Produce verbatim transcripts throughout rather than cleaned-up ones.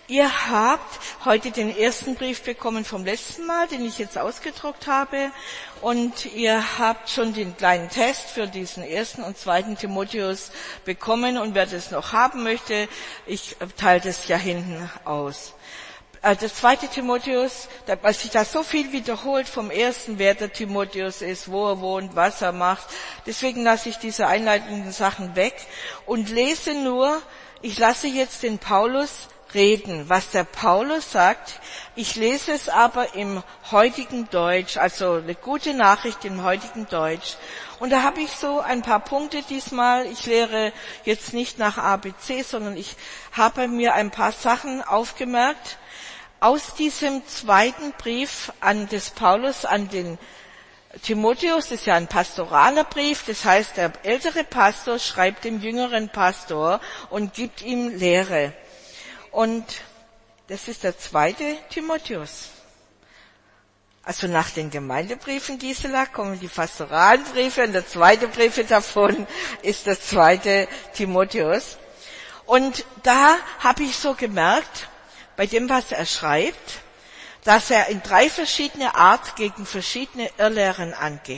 Ihr habt heute den ersten Brief bekommen vom letzten Mal, den ich jetzt ausgedruckt habe. Und ihr habt schon den kleinen Test für diesen ersten und zweiten Timotheus bekommen. Und wer das noch haben möchte, ich teile das ja hinten aus. Der zweite Timotheus, weil sich da so viel wiederholt vom ersten, wer der Timotheus ist, wo er wohnt, was er macht. Deswegen lasse ich diese einleitenden Sachen weg und lese nur, ich lasse jetzt den Paulus reden, was der Paulus sagt. Ich lese es aber im heutigen Deutsch, also eine gute Nachricht im heutigen Deutsch. Und da habe ich so ein paar Punkte diesmal. Ich lehre jetzt nicht nach A B C, sondern ich habe mir ein paar Sachen aufgemerkt aus diesem zweiten Brief an des Paulus an den Timotheus. Das ist ja ein pastoraler Brief, das heißt, der ältere Pastor schreibt dem jüngeren Pastor und gibt ihm Lehre. Und das ist der zweite Timotheus. Also nach den Gemeindebriefen, Gisela, kommen die pastoralen Briefe und der zweite Brief davon ist der zweite Timotheus. Und da habe ich so gemerkt, bei dem, was er schreibt, dass er in drei verschiedene Art gegen verschiedene Irrlehren angeht.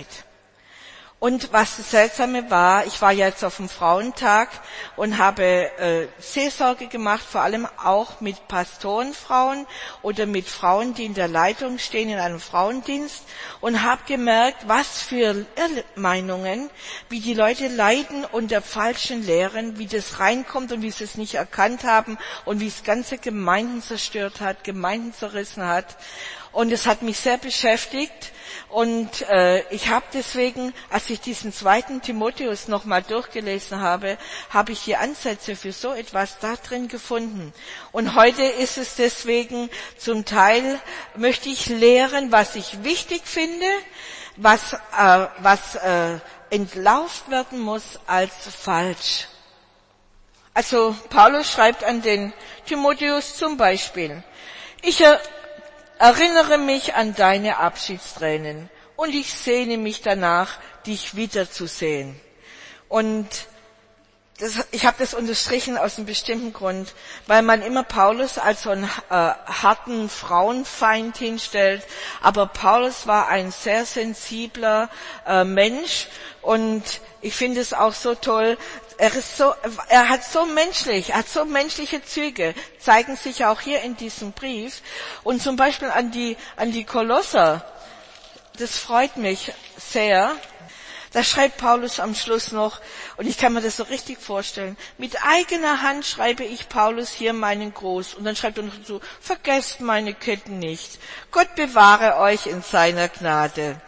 Und was das Seltsame war, ich war jetzt auf dem Frauentag und habe äh, Seelsorge gemacht, vor allem auch mit Pastorenfrauen oder mit Frauen, die in der Leitung stehen in einem Frauendienst, und habe gemerkt, was für Irrmeinungen, wie die Leute leiden unter falschen Lehren, wie das reinkommt und wie sie es nicht erkannt haben und wie es ganze Gemeinden zerstört hat, Gemeinden zerrissen hat. Und es hat mich sehr beschäftigt. Und äh, ich habe deswegen, als ich diesen zweiten Timotheus nochmal durchgelesen habe, habe ich die Ansätze für so etwas da drin gefunden. Und heute ist es deswegen zum Teil, möchte ich lehren, was ich wichtig finde, was, äh, was äh, entlauft werden muss als falsch. Also Paulus schreibt an den Timotheus zum Beispiel: Ich er, Erinnere mich an deine Abschiedstränen und ich sehne mich danach, dich wiederzusehen. Und das, ich habe das unterstrichen aus einem bestimmten Grund, weil man immer Paulus als so einen äh, harten Frauenfeind hinstellt. Aber Paulus war ein sehr sensibler äh, Mensch und ich finde es auch so toll. Er ist so, er hat so menschlich, er hat so menschliche Züge, zeigen sich auch hier in diesem Brief. Und zum Beispiel an die, an die Kolosser, das freut mich sehr. Da schreibt Paulus am Schluss noch, und ich kann mir das so richtig vorstellen: Mit eigener Hand schreibe ich Paulus hier meinen Gruß. Und dann schreibt er noch dazu: Vergesst meine Ketten nicht. Gott bewahre euch in seiner Gnade.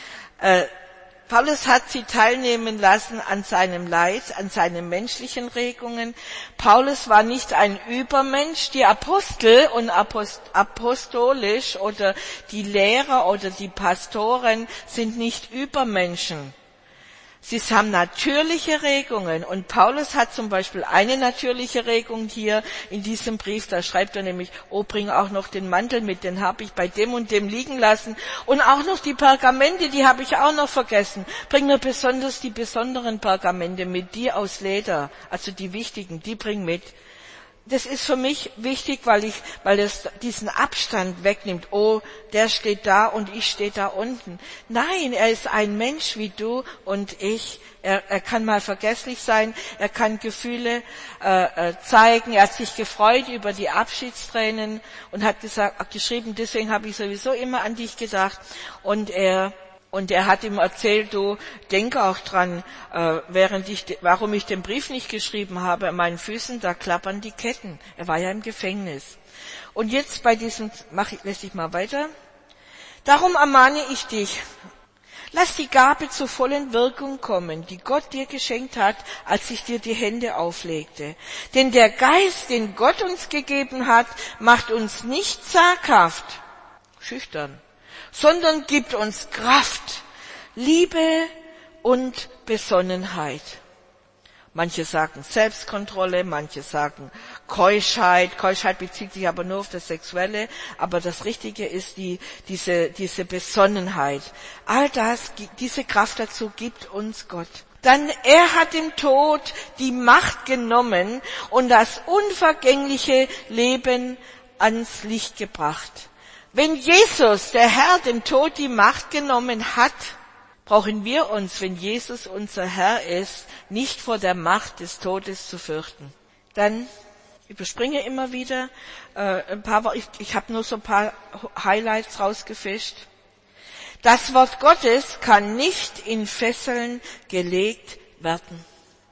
Äh, Paulus hat sie teilnehmen lassen an seinem Leid, an seinen menschlichen Regungen. Paulus war nicht ein Übermensch. Die Apostel und Apost- apostolisch oder die Lehrer oder die Pastoren sind nicht Übermenschen. Sie haben natürliche Regungen, und Paulus hat zum Beispiel eine natürliche Regung hier in diesem Brief. Da schreibt er nämlich: Oh, bring auch noch den Mantel mit, den habe ich bei dem und dem liegen lassen. Und auch noch die Pergamente, die habe ich auch noch vergessen. Bring mir besonders die besonderen Pergamente mit, die aus Leder, also die wichtigen, die bring mit. Das ist für mich wichtig, weil ich, weil es diesen Abstand wegnimmt. Oh, der steht da und ich stehe da unten. Nein, er ist ein Mensch wie du und ich. Er, er kann mal vergesslich sein, er kann Gefühle äh, äh, zeigen. Er hat sich gefreut über die Abschiedstränen und hat gesagt, geschrieben, deswegen habe ich sowieso immer an dich gedacht. Und er Und er hat ihm erzählt: Du, denk auch dran, äh, während ich, warum ich den Brief nicht geschrieben habe, an meinen Füßen, da klappern die Ketten. Er war ja im Gefängnis. Und jetzt bei diesem, mach ich, lässt ich mal weiter. Darum ermahne ich dich, lass die Gabe zur vollen Wirkung kommen, die Gott dir geschenkt hat, als ich dir die Hände auflegte. Denn der Geist, den Gott uns gegeben hat, macht uns nicht zaghaft, schüchtern, sondern gibt uns Kraft, Liebe und Besonnenheit. Manche sagen Selbstkontrolle, manche sagen Keuschheit. Keuschheit bezieht sich aber nur auf das Sexuelle, aber das Richtige ist die, diese, diese Besonnenheit. All das, diese Kraft dazu gibt uns Gott. Dann er hat dem Tod die Macht genommen und das unvergängliche Leben ans Licht gebracht. Wenn Jesus, der Herr, dem Tod die Macht genommen hat, brauchen wir uns, wenn Jesus unser Herr ist, nicht vor der Macht des Todes zu fürchten. Dann überspringe immer wieder äh, ein paar, ich, ich habe nur so ein paar Highlights rausgefischt. Das Wort Gottes kann nicht in Fesseln gelegt werden.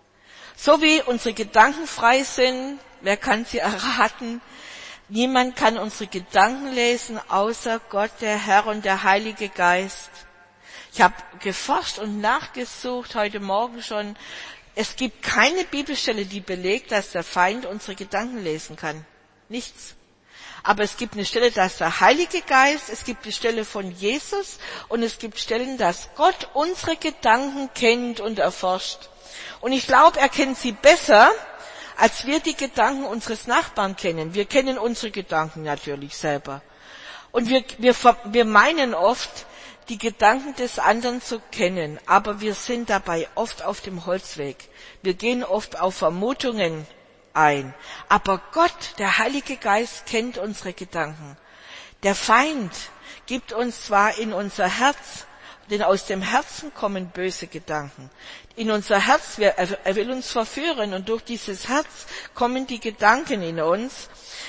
So wie unsere Gedanken frei sind, wer kann sie erraten? Niemand kann unsere Gedanken lesen, außer Gott, der Herr und der Heilige Geist. Ich habe geforscht und nachgesucht, heute Morgen schon. Es gibt keine Bibelstelle, die belegt, dass der Feind unsere Gedanken lesen kann. Nichts. Aber es gibt eine Stelle, dass der Heilige Geist, es gibt die Stelle von Jesus und es gibt Stellen, dass Gott unsere Gedanken kennt und erforscht. Und ich glaube, er kennt sie besser, als wir die Gedanken unseres Nachbarn kennen. Wir kennen unsere Gedanken natürlich selber. Und wir, wir, wir meinen oft, die Gedanken des anderen zu kennen, aber wir sind dabei oft auf dem Holzweg. Wir gehen oft auf Vermutungen ein. Aber Gott, der Heilige Geist, kennt unsere Gedanken. Der Feind gibt uns zwar in unser Herz, denn aus dem Herzen kommen böse Gedanken. In unser Herz, er will uns verführen und durch dieses Herz kommen die Gedanken in uns.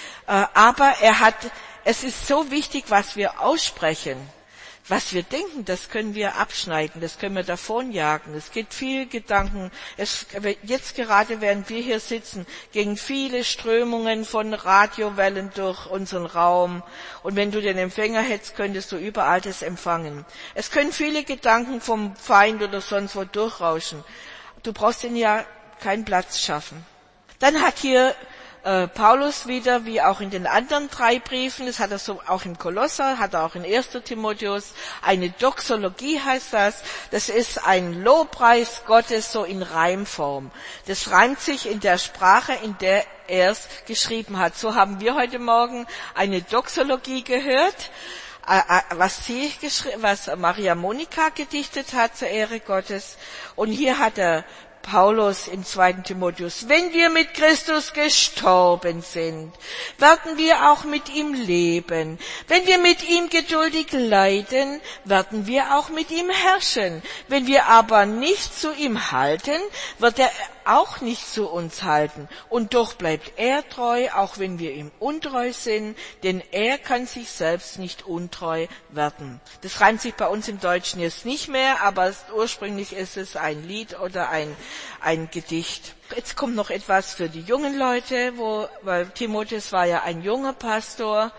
Aber er hat, es ist so wichtig, was wir aussprechen. Was wir denken, das können wir abschneiden, das können wir davonjagen. Es geht viel Gedanken. Es, jetzt gerade, während wir hier sitzen, gehen viele Strömungen von Radiowellen durch unseren Raum. Und wenn du den Empfänger hättest, könntest du überall das empfangen. Es können viele Gedanken vom Feind oder sonst wo durchrauschen. Du brauchst ihnen ja keinen Platz schaffen. Dann hat hier Äh, Paulus wieder, wie auch in den anderen drei Briefen, das hat er so auch im Kolosser, hat er auch in erster Timotheus, eine Doxologie heißt das, das ist ein Lobpreis Gottes so in Reimform. Das reimt sich in der Sprache, in der er es geschrieben hat. So haben wir heute Morgen eine Doxologie gehört, äh, was sie geschrieben, was Maria Monika gedichtet hat zur Ehre Gottes. Und hier hat er Paulus im zweiten Timotheus, wenn wir mit Christus gestorben sind, werden wir auch mit ihm leben. Wenn wir mit ihm geduldig leiden, werden wir auch mit ihm herrschen. Wenn wir aber nicht zu ihm halten, wird er auch nicht zu uns halten. Und doch bleibt er treu, auch wenn wir ihm untreu sind, denn er kann sich selbst nicht untreu werden. Das reimt sich bei uns im Deutschen jetzt nicht mehr, aber ursprünglich ist es ein Lied oder ein, ein Gedicht. Jetzt kommt noch etwas für die jungen Leute, wo, weil Timotheus war ja ein junger Pastor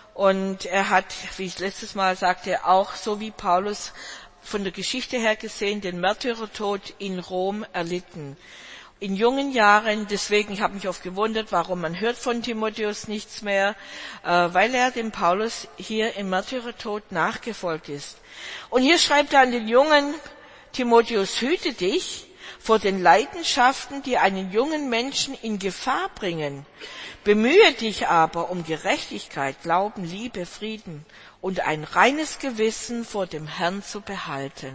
und er hat, wie ich letztes Mal sagte, auch so wie Paulus von der Geschichte her gesehen, den Märtyrertod in Rom erlitten. In jungen Jahren, deswegen, ich habe mich oft gewundert, warum man hört von Timotheus nichts mehr, äh, weil er dem Paulus hier im Märtyrertod nachgefolgt ist. Und hier schreibt er an den jungen Timotheus, hüte dich vor den Leidenschaften, die einen jungen Menschen in Gefahr bringen. Bemühe dich aber um Gerechtigkeit, Glauben, Liebe, Frieden und ein reines Gewissen vor dem Herrn zu behalten.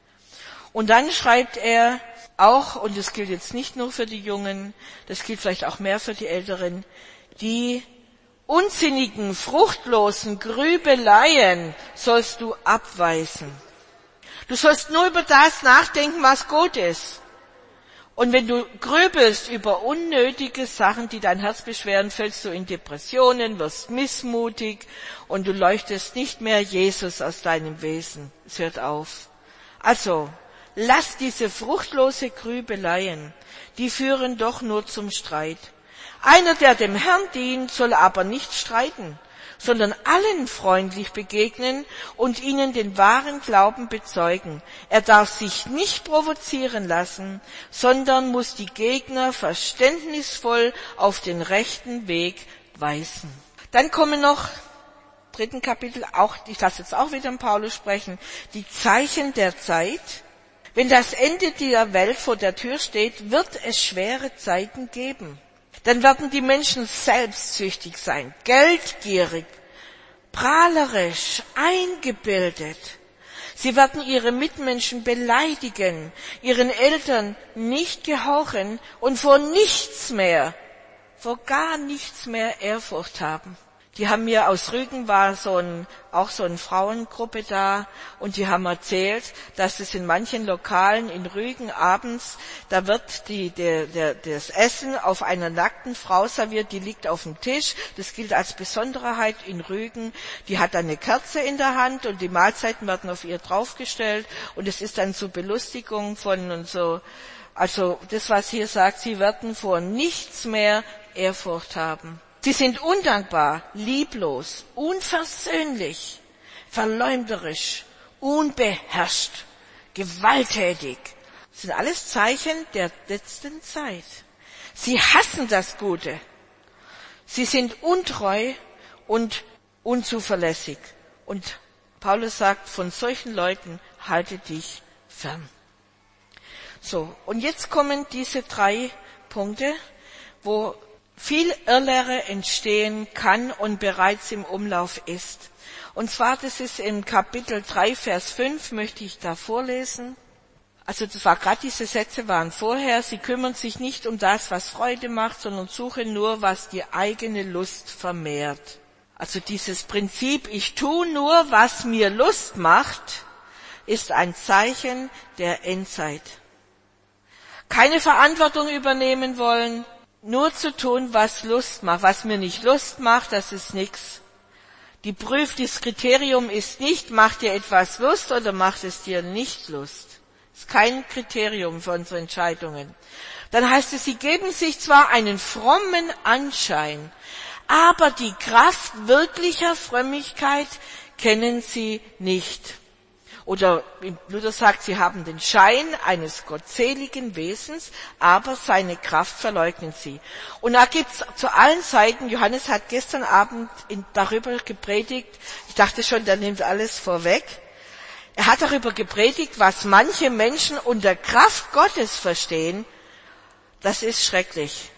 Und dann schreibt er auch, und das gilt jetzt nicht nur für die Jungen, das gilt vielleicht auch mehr für die Älteren, die unsinnigen, fruchtlosen Grübeleien sollst du abweisen. Du sollst nur über das nachdenken, was gut ist. Und wenn du grübelst über unnötige Sachen, die dein Herz beschweren, fällst du in Depressionen, wirst missmutig und du leuchtest nicht mehr Jesus aus deinem Wesen. Es hört auf. Also, lass diese fruchtlose Grübeleien, die führen doch nur zum Streit. Einer, der dem Herrn dient, soll aber nicht streiten, sondern allen freundlich begegnen und ihnen den wahren Glauben bezeugen. Er darf sich nicht provozieren lassen, sondern muss die Gegner verständnisvoll auf den rechten Weg weisen. Dann kommen noch, dritten Kapitel, auch, ich lasse jetzt auch wieder an Paulus sprechen, die Zeichen der Zeit. Wenn das Ende der Welt vor der Tür steht, wird es schwere Zeiten geben. Dann werden die Menschen selbstsüchtig sein, geldgierig, prahlerisch, eingebildet. Sie werden ihre Mitmenschen beleidigen, ihren Eltern nicht gehorchen und vor nichts mehr, vor gar nichts mehr Ehrfurcht haben. Die haben mir aus Rügen war so ein, auch so eine Frauengruppe da und die haben erzählt, dass es in manchen Lokalen in Rügen abends, da wird die, der, der, das Essen auf einer nackten Frau serviert, die liegt auf dem Tisch. Das gilt als Besonderheit in Rügen. Die hat eine Kerze in der Hand und die Mahlzeiten werden auf ihr draufgestellt und es ist dann so Belustigung von und so. Also das, was hier sagt, sie werden vor nichts mehr Ehrfurcht haben. Sie sind undankbar, lieblos, unversöhnlich, verleumderisch, unbeherrscht, gewalttätig. Das sind alles Zeichen der letzten Zeit. Sie hassen das Gute. Sie sind untreu und unzuverlässig. Und Paulus sagt, von solchen Leuten halte dich fern. So, und jetzt kommen diese drei Punkte, wo viel Irrlehre entstehen kann und bereits im Umlauf ist. Und zwar, das ist in Kapitel drei, Vers fünf, möchte ich da vorlesen. Also das war gerade diese Sätze waren vorher. Sie kümmern sich nicht um das, was Freude macht, sondern suchen nur, was die eigene Lust vermehrt. Also dieses Prinzip, ich tue nur, was mir Lust macht, ist ein Zeichen der Endzeit. Keine Verantwortung übernehmen wollen, nur zu tun, was Lust macht. Was mir nicht Lust macht, das ist nichts. Die Prüf, das Kriterium ist nicht, macht dir etwas Lust oder macht es dir nicht Lust. Das ist kein Kriterium für unsere Entscheidungen. Dann heißt es, sie geben sich zwar einen frommen Anschein, aber die Kraft wirklicher Frömmigkeit kennen sie nicht. Oder Luther sagt, sie haben den Schein eines gottseligen Wesens, aber seine Kraft verleugnen sie. Und da gibt's zu allen Seiten, Johannes hat gestern Abend in, darüber gepredigt, ich dachte schon, der nimmt alles vorweg. Er hat darüber gepredigt, was manche Menschen unter Kraft Gottes verstehen. Das ist schrecklich.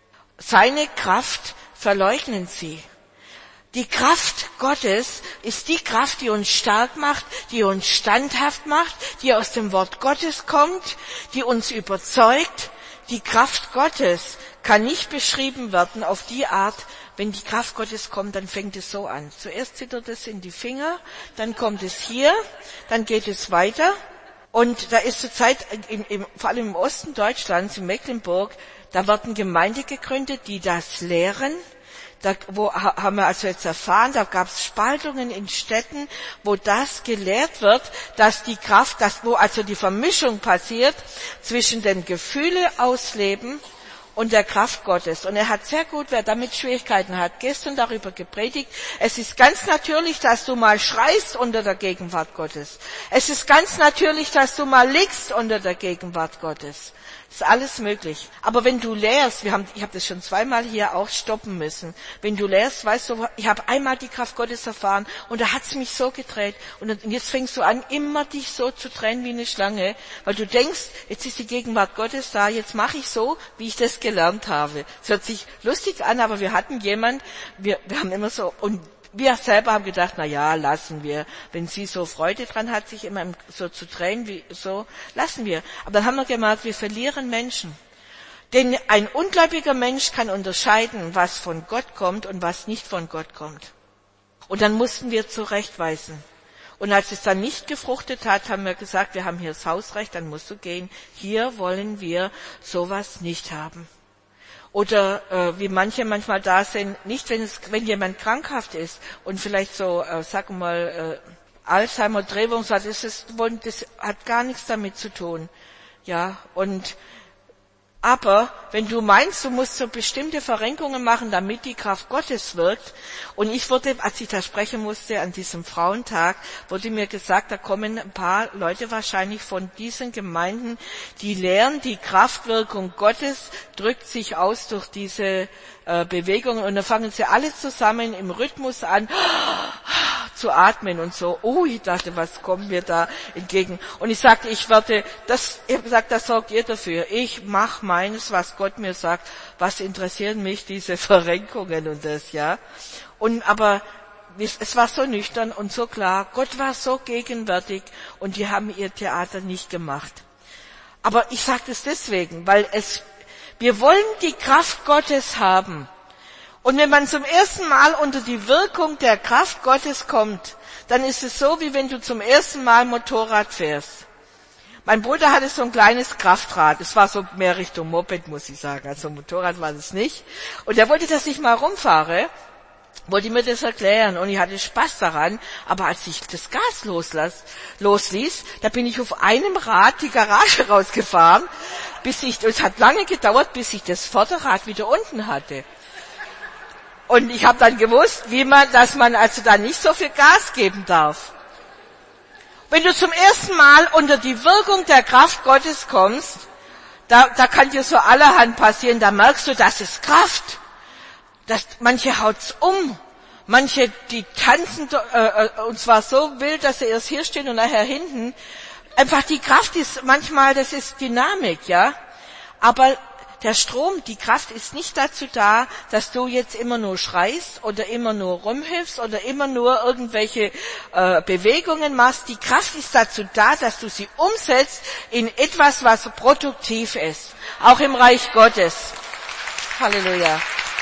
Seine Kraft verleugnen sie. Die Kraft Gottes ist die Kraft, die uns stark macht, die uns standhaft macht, die aus dem Wort Gottes kommt, die uns überzeugt. Die Kraft Gottes kann nicht beschrieben werden auf die Art, wenn die Kraft Gottes kommt, dann fängt es so an. Zuerst zittert es in die Finger, dann kommt es hier, dann geht es weiter. Und da ist zur Zeit, im, im, vor allem im Osten Deutschlands, in Mecklenburg, da werden Gemeinden gegründet, die das lehren. Da wo, haben wir also jetzt erfahren, da gab es Spaltungen in Städten, wo das gelehrt wird, dass die Kraft, dass, wo also die Vermischung passiert zwischen dem Gefühle ausleben und der Kraft Gottes. Und er hat sehr gut, wer damit Schwierigkeiten hat, gestern darüber gepredigt. Es ist ganz natürlich, dass du mal schreist unter der Gegenwart Gottes. Es ist ganz natürlich, dass du mal liegst unter der Gegenwart Gottes. Ist alles möglich. Aber wenn du lehrst, wir haben, ich habe das schon zweimal hier auch stoppen müssen. Wenn du lehrst, weißt du, ich habe einmal die Kraft Gottes erfahren und da hat's mich so gedreht. Und jetzt fängst du an, immer dich so zu drehen wie eine Schlange, weil du denkst, jetzt ist die Gegenwart Gottes da, jetzt mache ich so, wie ich das gelernt habe. Es hört sich lustig an, aber wir hatten jemand, wir, wir haben immer so, und wir selber haben gedacht, na ja, lassen wir. Wenn sie so Freude dran hat, sich immer so zu drehen, wie so, lassen wir. Aber dann haben wir gemerkt, wir verlieren Menschen. Denn ein ungläubiger Mensch kann unterscheiden, was von Gott kommt und was nicht von Gott kommt. Und dann mussten wir zurechtweisen. Und als es dann nicht gefruchtet hat, haben wir gesagt, wir haben hier das Hausrecht, dann musst du gehen. Hier wollen wir sowas nicht haben. Oder äh, wie manche manchmal da sind, nicht wenn es, wenn jemand krankhaft ist und vielleicht so, äh, sag mal, äh, Alzheimer, Drehung, das, ist, das hat gar nichts damit zu tun. Ja, und aber wenn du meinst, du musst so bestimmte Verrenkungen machen, damit die Kraft Gottes wirkt, und ich wurde, als ich da sprechen musste an diesem Frauentag, wurde mir gesagt, da kommen ein paar Leute wahrscheinlich von diesen Gemeinden, die lehren, die Kraftwirkung Gottes drückt sich aus durch diese äh, Bewegungen, und dann fangen sie alle zusammen im Rhythmus an zu atmen und so. Oh, ich dachte, was kommt mir da entgegen? Und ich sagte, ich werde, das, ich habe gesagt, das sorgt ihr dafür. Ich mache meines, was Gott mir sagt. Was interessieren mich diese Verrenkungen und das, ja? Und aber es war so nüchtern und so klar. Gott war so gegenwärtig und die haben ihr Theater nicht gemacht. Aber ich sage das deswegen, weil es, wir wollen die Kraft Gottes haben. Und wenn man zum ersten Mal unter die Wirkung der Kraft Gottes kommt, dann ist es so, wie wenn du zum ersten Mal Motorrad fährst. Mein Bruder hatte so ein kleines Kraftrad. Es war so mehr Richtung Moped, muss ich sagen. Also Motorrad war es nicht. Und er wollte, dass ich mal rumfahre, wollte mir das erklären. Und ich hatte Spaß daran. Aber als ich das Gas loslass, losließ, da bin ich auf einem Rad die Garage rausgefahren, bis ich, es hat lange gedauert, bis ich das Vorderrad wieder unten hatte. Und ich habe dann gewusst, wie man, dass man also da nicht so viel Gas geben darf. Wenn du zum ersten Mal unter die Wirkung der Kraft Gottes kommst, da, da kann dir so allerhand passieren, da merkst du, das ist Kraft. Das, manche haut's um, manche, die tanzen, äh, und zwar so wild, dass sie erst hier stehen und nachher hinten. Einfach die Kraft ist manchmal, das ist Dynamik, ja. Aber der Strom, die Kraft ist nicht dazu da, dass du jetzt immer nur schreist oder immer nur rumhüpfst oder immer nur irgendwelche äh, Bewegungen machst. Die Kraft ist dazu da, dass du sie umsetzt in etwas, was produktiv ist. Auch im Reich Gottes. Halleluja.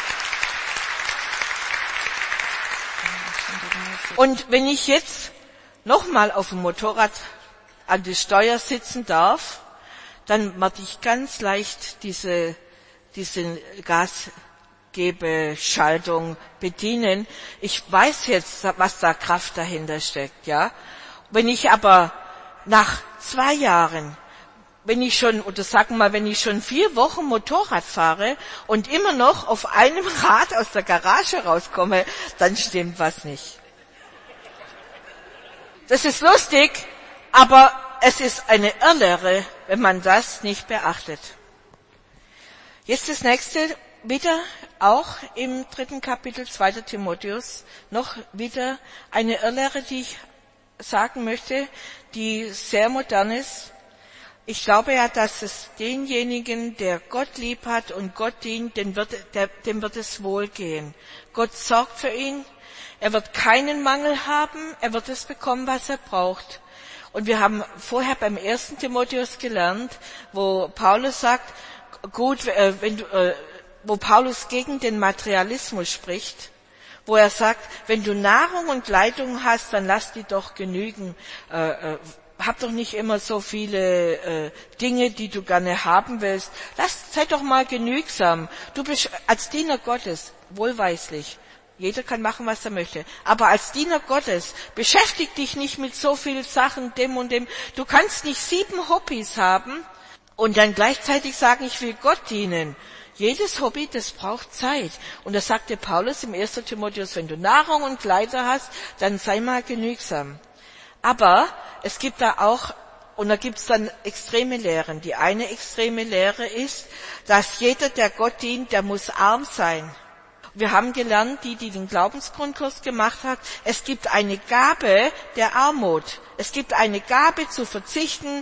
Und wenn ich jetzt nochmal auf dem Motorrad an der Steuer sitzen darf, dann werde ich ganz leicht diese, diese Gasgebeschaltung bedienen. Ich weiß jetzt, was da Kraft dahinter steckt, ja. Wenn ich aber nach zwei Jahren, wenn ich schon, oder sagen wir mal, wenn ich schon vier Wochen Motorrad fahre und immer noch auf einem Rad aus der Garage rauskomme, dann stimmt was nicht. Das ist lustig, aber es ist eine Irrlehre, wenn man das nicht beachtet. Jetzt das nächste, wieder auch im dritten Kapitel zweiter Timotheus, noch wieder eine Irrlehre, die ich sagen möchte, die sehr modern ist. Ich glaube ja, dass es denjenigen, der Gott lieb hat und Gott dient, dem wird, der, dem wird es wohlgehen. Gott sorgt für ihn, er wird keinen Mangel haben, er wird es bekommen, was er braucht. Und wir haben vorher beim ersten Timotheus gelernt, wo Paulus sagt, gut, äh, wenn du, äh, wo Paulus gegen den Materialismus spricht, wo er sagt, wenn du Nahrung und Kleidung hast, dann lass die doch genügen. Äh, äh, hab doch nicht immer so viele äh, Dinge, die du gerne haben willst. Lass, sei doch mal genügsam. Du bist als Diener Gottes wohlweislich. Jeder kann machen, was er möchte. Aber als Diener Gottes, beschäftig dich nicht mit so vielen Sachen, dem und dem. Du kannst nicht sieben Hobbys haben und dann gleichzeitig sagen, ich will Gott dienen. Jedes Hobby, das braucht Zeit. Und das sagte Paulus im ersten Timotheus, wenn du Nahrung und Kleider hast, dann sei mal genügsam. Aber es gibt da auch, und da gibt's dann extreme Lehren. Die eine extreme Lehre ist, dass jeder, der Gott dient, der muss arm sein. Wir haben gelernt, die, die den Glaubensgrundkurs gemacht hat, es gibt eine Gabe der Armut. Es gibt eine Gabe zu verzichten.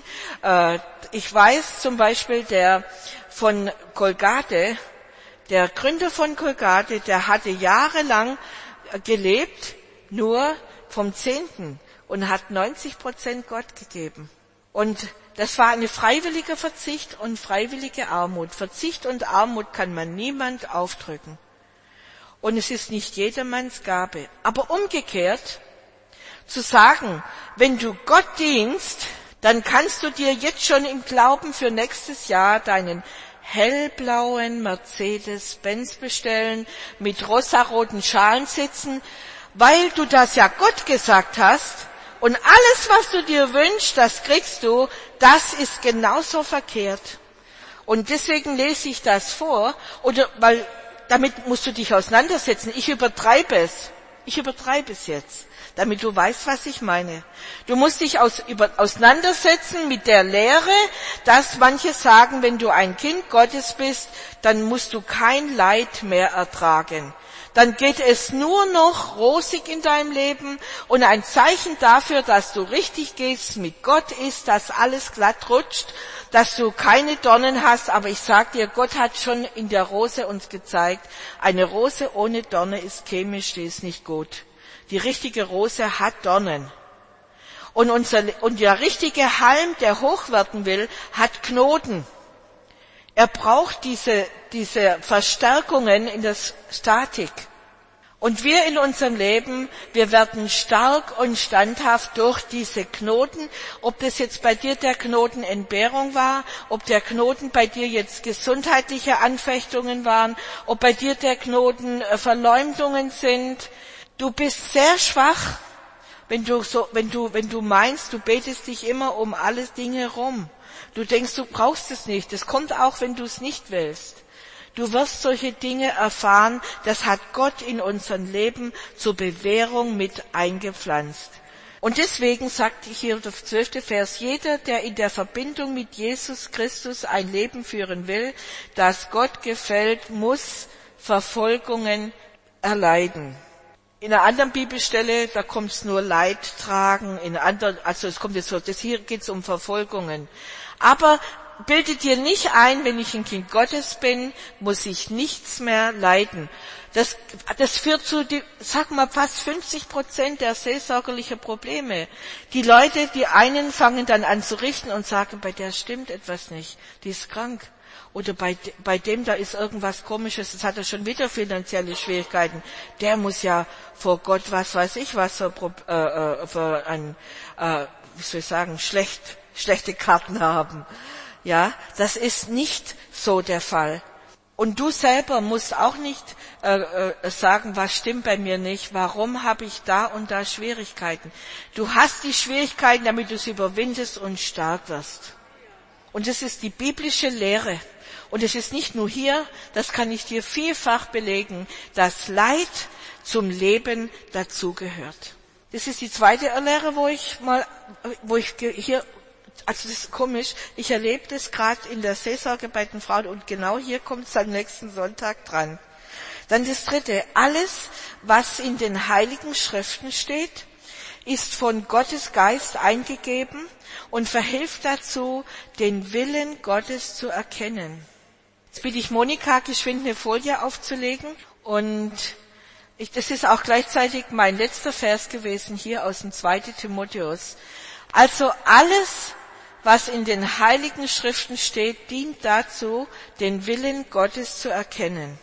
Ich weiß zum Beispiel, der von Colgate, der Gründer von Colgate, der hatte jahrelang gelebt, nur vom Zehnten und hat neunzig Prozent Gott gegeben. Und das war eine freiwillige Verzicht und freiwillige Armut. Verzicht und Armut kann man niemand aufdrücken. Und es ist nicht jedermanns Gabe. Aber umgekehrt, zu sagen, wenn du Gott dienst, dann kannst du dir jetzt schon im Glauben für nächstes Jahr deinen hellblauen Mercedes-Benz bestellen, mit rosaroten Schalen sitzen, weil du das ja Gott gesagt hast. Und alles, was du dir wünschst, das kriegst du, das ist genauso verkehrt. Und deswegen lese ich das vor, oder weil damit musst du dich auseinandersetzen. Ich übertreibe es. Ich übertreibe es jetzt, damit du weißt, was ich meine. Du musst dich aus, über, auseinandersetzen mit der Lehre, dass manche sagen, wenn du ein Kind Gottes bist, dann musst du kein Leid mehr ertragen. Dann geht es nur noch rosig in deinem Leben und ein Zeichen dafür, dass du richtig gehst mit Gott ist, dass alles glatt rutscht, dass du keine Dornen hast. Aber ich sag dir, Gott hat schon in der Rose uns gezeigt, eine Rose ohne Dorne ist chemisch, die ist nicht gut. Die richtige Rose hat Dornen. Und, unser, und der richtige Halm, der hoch werden will, hat Knoten. Er braucht diese, diese Verstärkungen in der Statik. Und wir in unserem Leben, wir werden stark und standhaft durch diese Knoten, ob das jetzt bei dir der Knoten Entbehrung war, ob der Knoten bei dir jetzt gesundheitliche Anfechtungen waren, ob bei dir der Knoten Verleumdungen sind. Du bist sehr schwach, wenn du so, wenn du, wenn du meinst, du betest dich immer um alle Dinge rum. Du denkst, du brauchst es nicht. Das kommt auch, wenn du es nicht willst. Du wirst solche Dinge erfahren, das hat Gott in unserem Leben zur Bewährung mit eingepflanzt. Und deswegen sagt hier der zwölfte Vers, jeder, der in der Verbindung mit Jesus Christus ein Leben führen will, das Gott gefällt, muss Verfolgungen erleiden. In einer anderen Bibelstelle, da kommt es nur Leid tragen, in anderen, also es kommt jetzt so, das hier geht es um Verfolgungen. Aber bilde dir nicht ein, wenn ich ein Kind Gottes bin, muss ich nichts mehr leiden. Das, das führt zu, die, sag mal, fast fünfzig Prozent der seelsorgerlichen Probleme. Die Leute, die einen fangen dann an zu richten und sagen, bei der stimmt etwas nicht, die ist krank. Oder bei, bei dem, da ist irgendwas Komisches, das hat er schon wieder finanzielle Schwierigkeiten. Der muss ja vor Gott, was weiß ich, was für, äh, für ein, äh, wie soll ich sagen, schlecht, schlechte Karten haben. Ja, das ist nicht so der Fall. Und du selber musst auch nicht äh, äh, sagen, was stimmt bei mir nicht, warum habe ich da und da Schwierigkeiten. Du hast die Schwierigkeiten, damit du es überwindest und stark wirst. Und das ist die biblische Lehre. Und es ist nicht nur hier, das kann ich dir vielfach belegen, dass Leid zum Leben dazugehört. Das ist die zweite Lehre, wo ich mal, wo ich hier, also das ist komisch, ich erlebe das gerade in der Seelsorge bei den Frauen und genau hier kommt es am nächsten Sonntag dran. Dann das dritte, alles, was in den Heiligen Schriften steht, ist von Gottes Geist eingegeben und verhilft dazu, den Willen Gottes zu erkennen. Jetzt bitte ich Monika, geschwind eine Folie aufzulegen und ich, das ist auch gleichzeitig mein letzter Vers gewesen hier aus dem zweiten Timotheus. Also alles, was in den Heiligen Schriften steht, dient dazu, den Willen Gottes zu erkennen.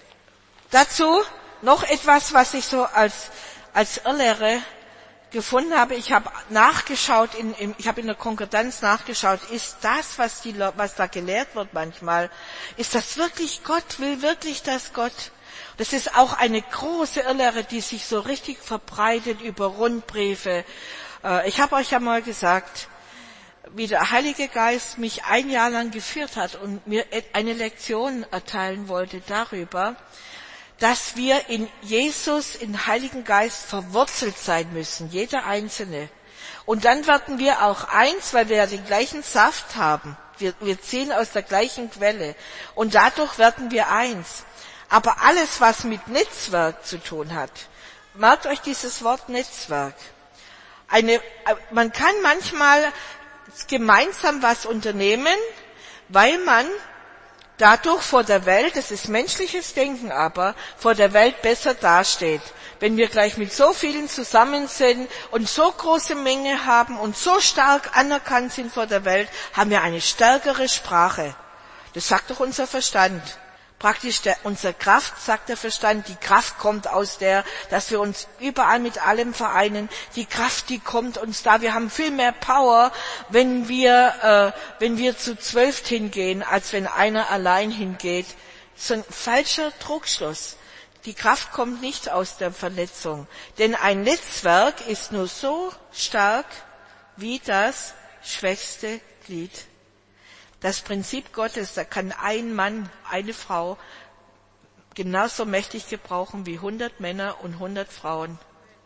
Dazu noch etwas, was ich so als, als Irrlehre gefunden habe. Ich habe nachgeschaut, in, in, ich habe in der Konkordanz nachgeschaut, ist das, was, die, was da gelehrt wird manchmal, ist das wirklich Gott? Will wirklich das Gott? Das ist auch eine große Irrlehre, die sich so richtig verbreitet über Rundbriefe. Äh, ich habe euch ja mal gesagt, wie der Heilige Geist mich ein Jahr lang geführt hat und mir eine Lektion erteilen wollte darüber, dass wir in Jesus, im Heiligen Geist verwurzelt sein müssen, jeder Einzelne. Und dann werden wir auch eins, weil wir ja den gleichen Saft haben. Wir, wir ziehen aus der gleichen Quelle. Und dadurch werden wir eins. Aber alles, was mit Netzwerk zu tun hat, merkt euch dieses Wort Netzwerk. Eine, man kann manchmal gemeinsam was unternehmen, weil man dadurch vor der Welt, das ist menschliches Denken aber, vor der Welt besser dasteht. Wenn wir gleich mit so vielen zusammen sind und so große Menge haben und so stark anerkannt sind vor der Welt, haben wir eine stärkere Sprache. Das sagt doch unser Verstand. Praktisch der, unsere Kraft, sagt der Verstand, die Kraft kommt aus der, dass wir uns überall mit allem vereinen. Die Kraft, die kommt uns da. Wir haben viel mehr Power, wenn wir, äh, wenn wir zu zwölf hingehen, als wenn einer allein hingeht. Das ist ein falscher Trugschluss. Die Kraft kommt nicht aus der Verletzung. Denn ein Netzwerk ist nur so stark wie das schwächste Glied. Das Prinzip Gottes, da kann ein Mann, eine Frau genauso mächtig gebrauchen wie hundert Männer und hundert Frauen.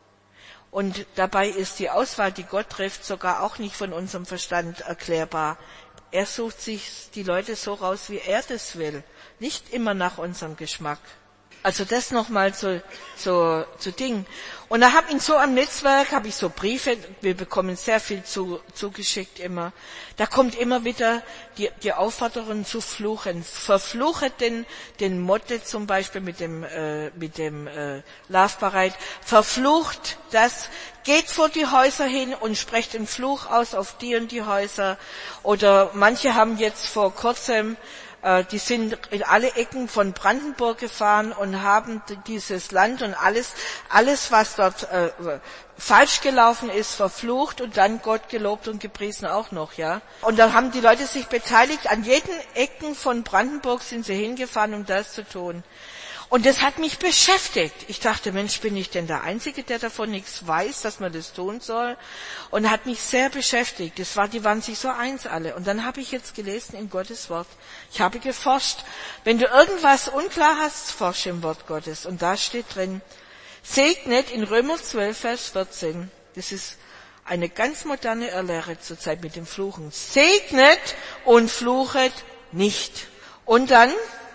Und dabei ist die Auswahl, die Gott trifft, sogar auch nicht von unserem Verstand erklärbar. Er sucht sich die Leute so raus, wie er das will, nicht immer nach unserem Geschmack. Also das nochmal zu, zu, zu Dingen. Und da habe ich so am Netzwerk, habe ich so Briefe, wir bekommen sehr viel zu, zugeschickt immer. Da kommt immer wieder die, die Aufforderung zu fluchen. Verfluchet den, den Motte zum Beispiel mit dem, äh, mit dem äh, Love-Bereit. Verflucht das, geht vor die Häuser hin und sprecht den Fluch aus auf die und die Häuser. Oder manche haben jetzt vor kurzem die sind in alle Ecken von Brandenburg gefahren und haben dieses Land und alles, alles was dort äh, falsch gelaufen ist, verflucht und dann Gott gelobt und gepriesen auch noch, ja. Und da haben die Leute sich beteiligt. An jeden Ecken von Brandenburg sind sie hingefahren, um das zu tun. Und das hat mich beschäftigt. Ich dachte, Mensch, bin ich denn der Einzige, der davon nichts weiß, dass man das tun soll? Und hat mich sehr beschäftigt. Das war, die waren sich so eins alle. Und dann habe ich jetzt gelesen in Gottes Wort. Ich habe geforscht. Wenn du irgendwas unklar hast, forsche im Wort Gottes. Und da steht drin, segnet in Römer zwölf, Vers vierzehn. Das ist eine ganz moderne Irrlehre zurzeit mit dem Fluchen. Segnet und fluchet nicht. Und dann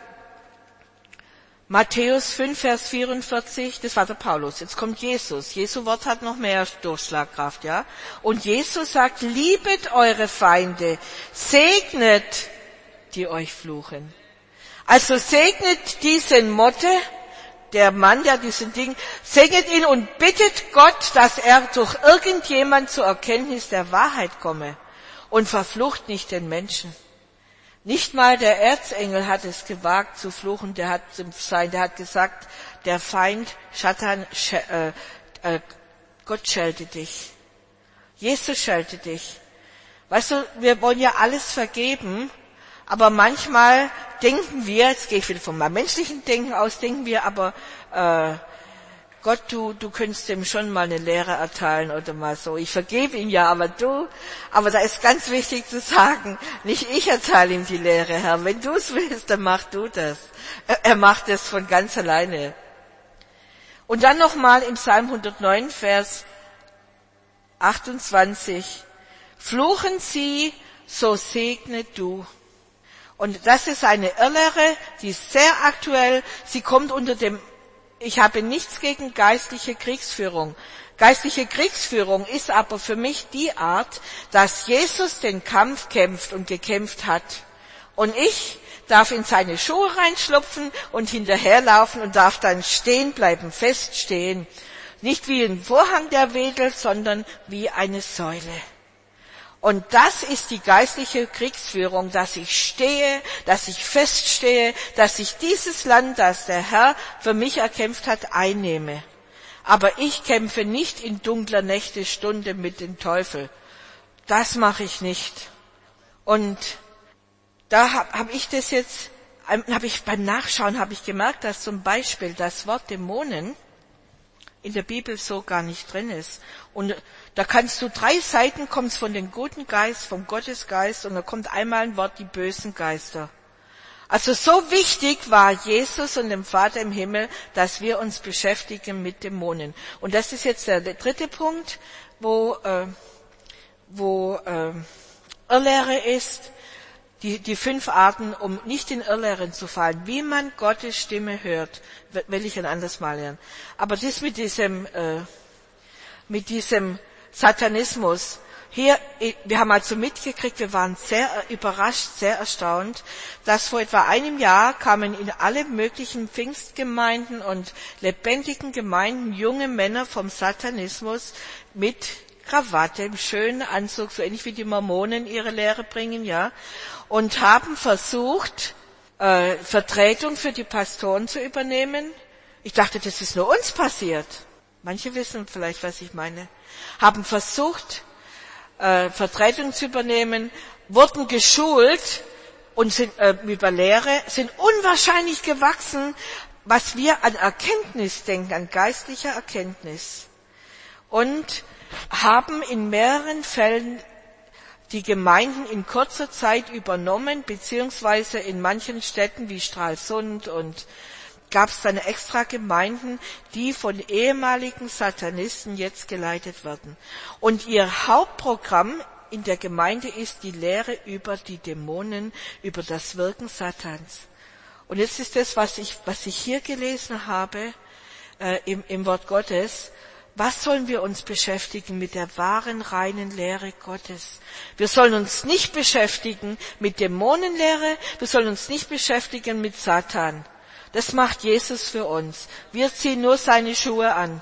Matthäus fünf, Vers vierundvierzig, das war der Paulus. Jetzt kommt Jesus. Jesu Wort hat noch mehr Durchschlagkraft, ja. Und Jesus sagt, liebet eure Feinde, segnet, die euch fluchen. Also segnet diesen Motte, der Mann, der diesen Ding, segnet ihn und bittet Gott, dass er durch irgendjemand zur Erkenntnis der Wahrheit komme und verflucht nicht den Menschen. Nicht mal der Erzengel hat es gewagt zu fluchen, der hat sein, der hat gesagt, der Feind, Satan, äh, äh, Gott schelte dich. Jesus schelte dich. Weißt du, wir wollen ja alles vergeben, aber manchmal denken wir, jetzt gehe ich wieder von meinem menschlichen Denken aus, denken wir aber, äh, Gott, du, du könntest ihm schon mal eine Lehre erteilen oder mal so. Ich vergebe ihm ja, aber du, aber da ist ganz wichtig zu sagen, nicht ich erteile ihm die Lehre, Herr. Wenn du es willst, dann mach du das. Er, er macht es von ganz alleine. Und dann nochmal im Psalm hundertneun, Vers achtundzwanzig. Fluchen sie, so segne du. Und das ist eine Irrlehre, die ist sehr aktuell. Sie kommt unter dem Ich habe nichts gegen geistliche Kriegsführung. Geistliche Kriegsführung ist aber für mich die Art, dass Jesus den Kampf kämpft und gekämpft hat. Und ich darf in seine Schuhe reinschlupfen und hinterherlaufen und darf dann stehen bleiben, feststehen. Nicht wie ein Vorhang, der wedelt, sondern wie eine Säule. Und das ist die geistliche Kriegsführung, dass ich stehe, dass ich feststehe, dass ich dieses Land, das der Herr für mich erkämpft hat, einnehme. Aber ich kämpfe nicht in dunkler Nächte Stunde mit dem Teufel. Das mache ich nicht. Und da habe hab ich das jetzt, habe ich beim Nachschauen habe ich gemerkt, dass zum Beispiel das Wort Dämonen in der Bibel so gar nicht drin ist. Und da kannst du drei Seiten, kommst von dem guten Geist, vom Gottesgeist, und da kommt einmal ein Wort, die bösen Geister. Also so wichtig war Jesus und dem Vater im Himmel, dass wir uns beschäftigen mit Dämonen. Und das ist jetzt der dritte Punkt, wo, äh, wo äh, Irrlehre ist, die, die fünf Arten, um nicht in Irrlehren zu fallen, wie man Gottes Stimme hört, will ich ein anderes Mal lernen. Aber das mit diesem, äh, mit diesem Satanismus, hier, wir haben also mitgekriegt, wir waren sehr überrascht, sehr erstaunt, dass vor etwa einem Jahr kamen in alle möglichen Pfingstgemeinden und lebendigen Gemeinden junge Männer vom Satanismus mit Krawatte, im schönen Anzug, so ähnlich wie die Mormonen ihre Lehre bringen, ja, und haben versucht, äh, Vertretung für die Pastoren zu übernehmen. Ich dachte, das ist nur uns passiert. Manche wissen vielleicht, was ich meine. Haben versucht, äh, Vertretung zu übernehmen, wurden geschult und sind äh, über Lehre, sind unwahrscheinlich gewachsen, was wir an Erkenntnis denken, an geistlicher Erkenntnis. Und haben in mehreren Fällen die Gemeinden in kurzer Zeit übernommen, beziehungsweise in manchen Städten wie Stralsund und gab es dann extra Gemeinden, die von ehemaligen Satanisten jetzt geleitet werden. Und ihr Hauptprogramm in der Gemeinde ist die Lehre über die Dämonen, über das Wirken Satans. Und jetzt ist das, was ich, was ich hier gelesen habe, äh, im, im Wort Gottes. Was sollen wir uns beschäftigen mit der wahren, reinen Lehre Gottes? Wir sollen uns nicht beschäftigen mit Dämonenlehre, wir sollen uns nicht beschäftigen mit Satan. Das macht Jesus für uns. Wir ziehen nur seine Schuhe an.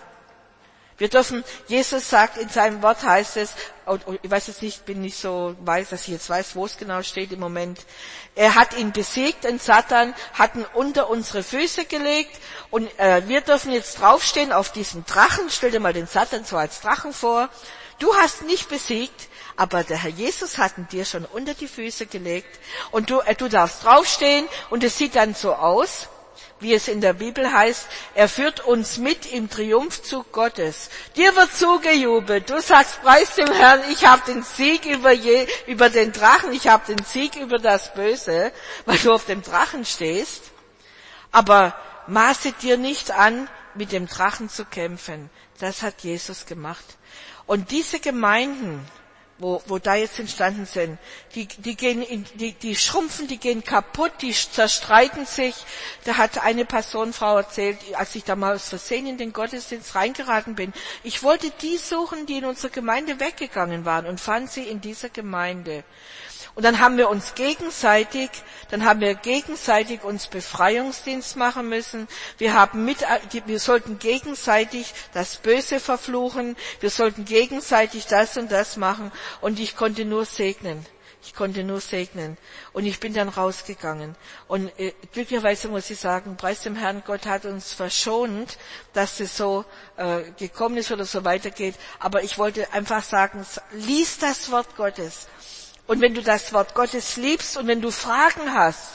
Wir dürfen, Jesus sagt, in seinem Wort heißt es, ich weiß jetzt nicht, bin nicht so weiß, dass ich jetzt weiß, wo es genau steht im Moment. Er hat ihn besiegt, den Satan, hat ihn unter unsere Füße gelegt und äh, wir dürfen jetzt draufstehen auf diesen Drachen. Stell dir mal den Satan so als Drachen vor. Du hast ihn nicht besiegt, aber der Herr Jesus hat ihn dir schon unter die Füße gelegt und du, äh, du darfst draufstehen und es sieht dann so aus, wie es in der Bibel heißt, er führt uns mit im Triumphzug Gottes. Dir wird zugejubelt. Du sagst, preis dem Herrn, ich habe den Sieg über, je, über den Drachen, ich habe den Sieg über das Böse, weil du auf dem Drachen stehst. Aber maße dir nicht an, mit dem Drachen zu kämpfen. Das hat Jesus gemacht. Und diese Gemeinden, Wo, wo da jetzt entstanden sind, die, die gehen, in, die, die schrumpfen, die gehen kaputt, die zerstreiten sich. Da hat eine Personenfrau erzählt, als ich da mal aus Versehen in den Gottesdienst reingeraten bin, ich wollte die suchen, die in unserer Gemeinde weggegangen waren und fand sie in dieser Gemeinde. Und dann haben wir uns gegenseitig, dann haben wir gegenseitig uns Befreiungsdienst machen müssen. Wir haben mit, wir sollten gegenseitig das Böse verfluchen. Wir sollten gegenseitig das und das machen. Und ich konnte nur segnen. Ich konnte nur segnen. Und ich bin dann rausgegangen. Und äh, glücklicherweise muss ich sagen, preis dem Herrn, Gott hat uns verschont, dass es so äh, gekommen ist oder so weitergeht. Aber ich wollte einfach sagen, lies das Wort Gottes. Und wenn du das Wort Gottes liebst und wenn du Fragen hast,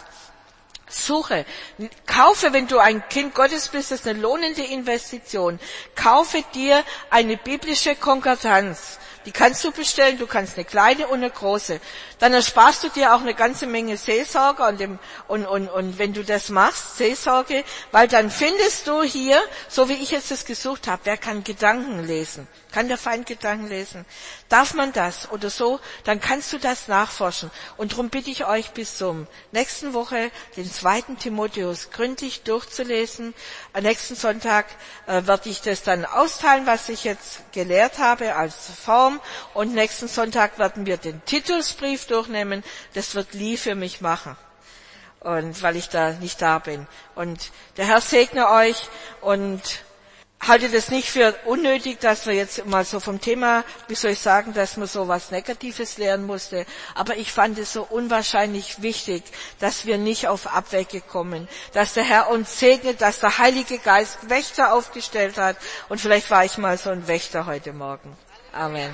suche, kaufe, wenn du ein Kind Gottes bist, das ist eine lohnende Investition, kaufe dir eine biblische Konkordanz. Die kannst du bestellen, du kannst eine kleine und eine große. Dann ersparst du dir auch eine ganze Menge Seelsorge und, dem, und, und, und wenn du das machst, Seelsorge, weil dann findest du hier, so wie ich jetzt das gesucht habe, wer kann Gedanken lesen? Kann der Feind Gedanken lesen? Darf man das oder so? Dann kannst du das nachforschen. Und darum bitte ich euch bis zum nächsten Woche den zweiten Timotheus gründlich durchzulesen. Am nächsten Sonntag äh, werde ich das dann austeilen, was ich jetzt gelehrt habe als Form. Und nächsten Sonntag werden wir den Titusbrief durchnehmen. Das wird Lee für mich machen. Und weil ich da nicht da bin. Und der Herr segne euch und halte das nicht für unnötig, dass wir jetzt mal so vom Thema, wie soll ich sagen, dass man so was Negatives lernen musste. Aber ich fand es so unwahrscheinlich wichtig, dass wir nicht auf Abwege kommen. Dass der Herr uns segnet, dass der Heilige Geist Wächter aufgestellt hat. Und vielleicht war ich mal so ein Wächter heute Morgen. Amen.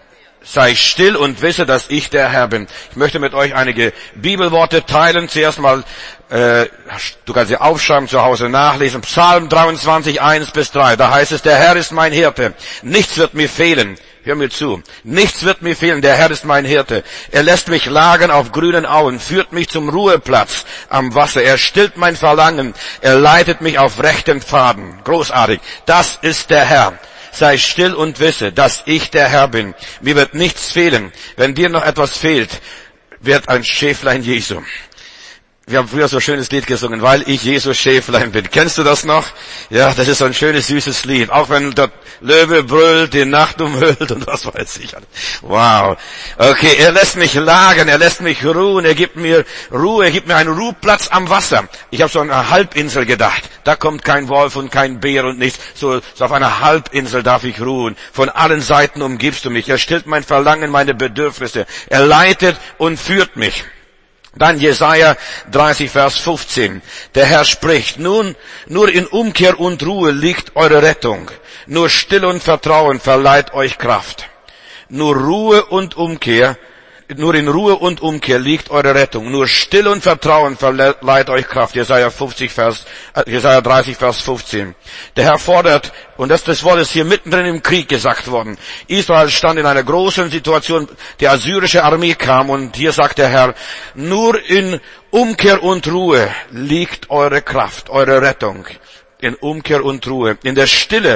Sei still und wisse, dass ich der Herr bin. Ich möchte mit euch einige Bibelworte teilen. Zuerst mal, äh, du kannst sie aufschreiben, zu Hause nachlesen. Psalm dreiundzwanzig, eins bis drei. Da heißt es, der Herr ist mein Hirte. Nichts wird mir fehlen. Hör mir zu. Nichts wird mir fehlen. Der Herr ist mein Hirte. Er lässt mich lagern auf grünen Auen, führt mich zum Ruheplatz am Wasser. Er stillt mein Verlangen. Er leitet mich auf rechten Pfaden. Großartig. Das ist der Herr. Sei still und wisse, dass ich der Herr bin. Mir wird nichts fehlen. Wenn dir noch etwas fehlt, wird ein Schäflein Jesu. Wir haben früher so ein schönes Lied gesungen, weil ich Jesus Schäflein bin. Kennst du das noch? Ja, das ist so ein schönes, süßes Lied. Auch wenn der Löwe brüllt, die Nacht umhüllt und was weiß ich. Wow. Okay, er lässt mich lagern, er lässt mich ruhen, er gibt mir Ruhe, er gibt mir einen Ruheplatz am Wasser. Ich habe so an eine Halbinsel gedacht. Da kommt kein Wolf und kein Bär und nichts. So, so auf einer Halbinsel darf ich ruhen. Von allen Seiten umgibst du mich. Er stillt mein Verlangen, meine Bedürfnisse. Er leitet und führt mich. Dann Jesaja dreißig, Vers fünfzehn. Der Herr spricht, nun, nur in Umkehr und Ruhe liegt eure Rettung. Nur Stille und Vertrauen verleiht euch Kraft. Nur Ruhe und Umkehr, nur in Ruhe und Umkehr liegt eure Rettung. Nur Stille und Vertrauen verleiht euch Kraft. Jesaja fünfzig, Vers, äh, Jesaja dreißig, Vers fünfzehn. Der Herr fordert, und das, das Wort ist hier mittendrin im Krieg gesagt worden. Israel stand in einer großen Situation, die assyrische Armee kam, und hier sagt der Herr, nur in Umkehr und Ruhe liegt eure Kraft, eure Rettung. In Umkehr und Ruhe. In der Stille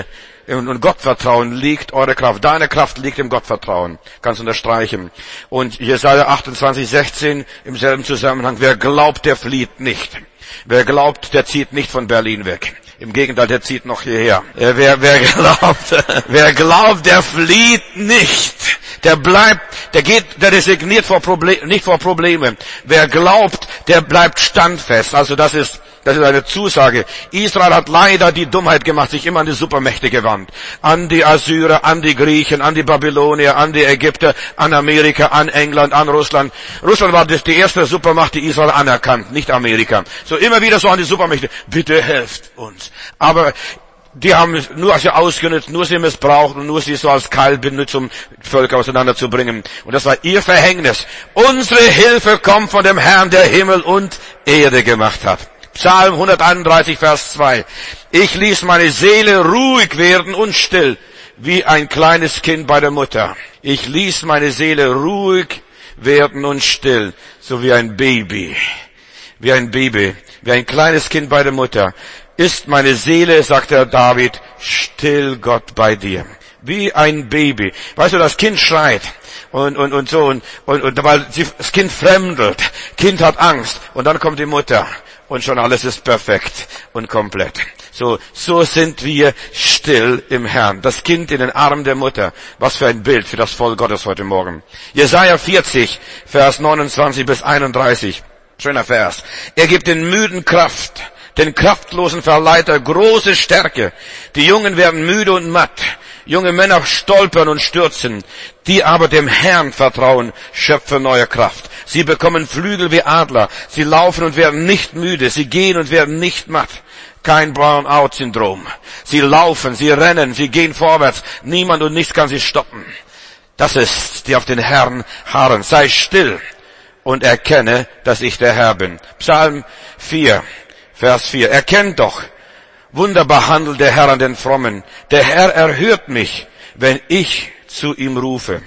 und Gottvertrauen liegt eure Kraft. Deine Kraft liegt im Gottvertrauen. Kannst unterstreichen. Und Jesaja achtundzwanzig, sechzehn im selben Zusammenhang. Wer glaubt, der flieht nicht. Wer glaubt, der zieht nicht von Berlin weg. Im Gegenteil, der zieht noch hierher. Wer, wer glaubt, wer glaubt, der flieht nicht. Der bleibt, der geht, der resigniert vor Problem, nicht vor Probleme. Wer glaubt, der bleibt standfest. Also das ist, das ist eine Zusage. Israel hat leider die Dummheit gemacht, sich immer an die Supermächte gewandt. An die Assyrer, an die Griechen, an die Babylonier, an die Ägypter, an Amerika, an England, an Russland. Russland war das die erste Supermacht, die Israel anerkannt, nicht Amerika. So immer wieder so an die Supermächte. Bitte helft uns. Aber die haben nur sie ausgenutzt, nur sie missbraucht und nur sie so als Keil benutzt, um Völker auseinanderzubringen. Und das war ihr Verhängnis. Unsere Hilfe kommt von dem Herrn, der Himmel und Erde gemacht hat. Psalm hunderteinunddreißig, Vers zwei. Ich ließ meine Seele ruhig werden und still, wie ein kleines Kind bei der Mutter. Ich ließ meine Seele ruhig werden und still, so wie ein Baby. Wie ein Baby, wie ein kleines Kind bei der Mutter. Ist meine Seele, sagt der David, still, Gott, bei dir. Wie ein Baby. Weißt du, das Kind schreit und, und, und so, und, und, und weil sie, das Kind fremdelt. Kind hat Angst. Und dann kommt die Mutter. Und schon alles ist perfekt und komplett. So, so sind wir still im Herrn. Das Kind in den Armen der Mutter. Was für ein Bild für das Volk Gottes heute Morgen. Jesaja vierzig, Vers neunundzwanzig bis einunddreißig. Schöner Vers. Er gibt den Müden Kraft. Den Kraftlosen verleiht er große Stärke. Die Jungen werden müde und matt. Junge Männer stolpern und stürzen. Die aber dem Herrn vertrauen, schöpfen neue Kraft. Sie bekommen Flügel wie Adler. Sie laufen und werden nicht müde. Sie gehen und werden nicht matt. Kein Burnout-Syndrom. Sie laufen, sie rennen, sie gehen vorwärts. Niemand und nichts kann sie stoppen. Das ist, die auf den Herrn harren. Sei still und erkenne, dass ich der Herr bin. Psalm vier. Vers vier. Erkennt doch, wunderbar handelt der Herr an den Frommen. Der Herr erhört mich, wenn ich zu ihm rufe.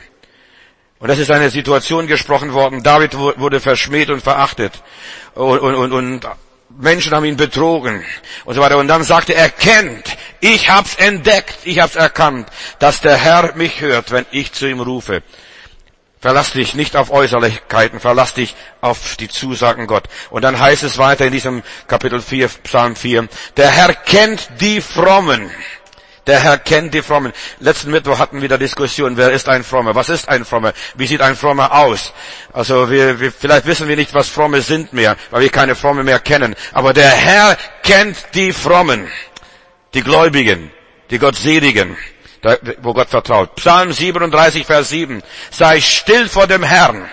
Und das ist eine Situation gesprochen worden. David wurde verschmäht und verachtet. Und, und, und, und Menschen haben ihn betrogen. Und so weiter. Und dann sagte er, erkennt, ich hab's entdeckt, ich hab's erkannt, dass der Herr mich hört, wenn ich zu ihm rufe. Verlass dich nicht auf Äußerlichkeiten, verlass dich auf die Zusagen Gott. Und dann heißt es weiter in diesem Kapitel vier, Psalm vier, der Herr kennt die Frommen. Der Herr kennt die Frommen. Letzten Mittwoch hatten wir da Diskussion, wer ist ein Frommer? Was ist ein Frommer? Wie sieht ein Frommer aus? Also wir, wir, vielleicht wissen wir nicht, was Fromme sind mehr, weil wir keine Fromme mehr kennen. Aber der Herr kennt die Frommen, die Gläubigen, die Gottseligen. Da, wo Gott vertraut. Psalm siebenunddreißig, Vers sieben. Sei still vor dem Herrn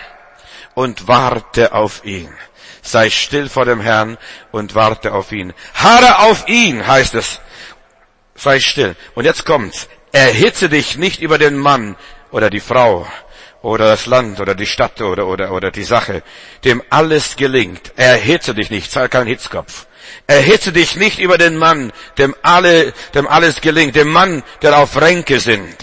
und warte auf ihn. Sei still vor dem Herrn und warte auf ihn. Harre auf ihn, heißt es. Sei still. Und jetzt kommt's. Erhitze dich nicht über den Mann oder die Frau oder das Land oder die Stadt oder, oder, oder die Sache, dem alles gelingt. Erhitze dich nicht. Sei kein Hitzkopf. Erhitze dich nicht über den Mann, dem alle, dem alles gelingt, dem Mann, der auf Ränke sind.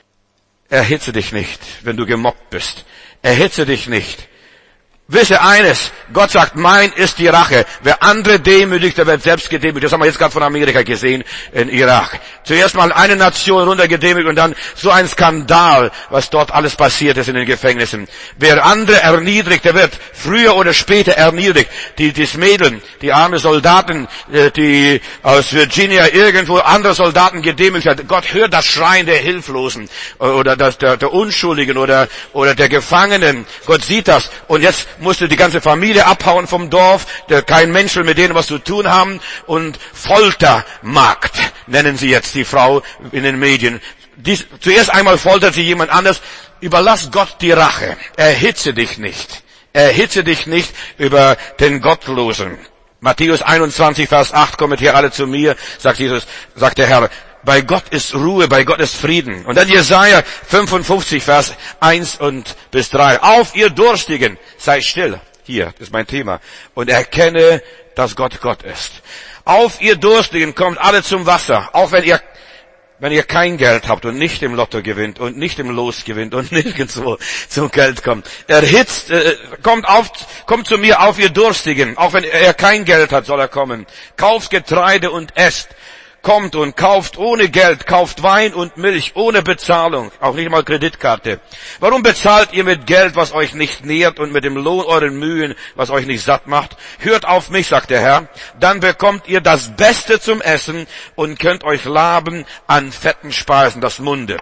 Erhitze dich nicht, wenn du gemobbt bist. Erhitze dich nicht. Wisse eines, Gott sagt, mein ist die Rache. Wer andere demütigt, der wird selbst gedemütigt. Das haben wir jetzt gerade von Amerika gesehen, in Irak. Zuerst mal eine Nation runtergedemütigt und dann so ein Skandal, was dort alles passiert ist in den Gefängnissen. Wer andere erniedrigt, der wird früher oder später erniedrigt. Die, die Mädel, die arme Soldaten, die aus Virginia irgendwo andere Soldaten gedemütigt hat. Gott hört das Schreien der Hilflosen oder das, der, der Unschuldigen oder, oder der Gefangenen. Gott sieht das. Und jetzt musste die ganze Familie abhauen vom Dorf, der, kein Mensch will mit denen was zu tun haben, und Foltermarkt nennen sie jetzt die Frau in den Medien. Dies, zuerst einmal foltert sie jemand anders. Überlass Gott die Rache. Erhitze dich nicht. Erhitze dich nicht über den Gottlosen. Matthäus einundzwanzig, Vers acht, kommt hier alle zu mir, sagt Jesus, sagt der Herr. Bei Gott ist Ruhe, bei Gott ist Frieden. Und dann Jesaja fünfundfünfzig, Vers eins und bis drei. Auf, ihr Durstigen, sei still. Hier, das ist mein Thema. Und erkenne, dass Gott Gott ist. Auf, ihr Durstigen, kommt alle zum Wasser. Auch wenn ihr, wenn ihr kein Geld habt und nicht im Lotto gewinnt und nicht im Los gewinnt und nirgendwo zum Geld kommt. Erhitzt, äh, kommt auf, kommt zu mir, auf, ihr Durstigen. Auch wenn er kein Geld hat, soll er kommen. Kauft Getreide und esst. kommt und kauft ohne Geld, kauft Wein und Milch ohne Bezahlung, auch nicht mal Kreditkarte. Warum bezahlt ihr mit Geld, was euch nicht nährt, und mit dem Lohn euren Mühen, was euch nicht satt macht? Hört auf mich, sagt der Herr, dann bekommt ihr das Beste zum Essen und könnt euch laben an fetten Speisen, das mundet.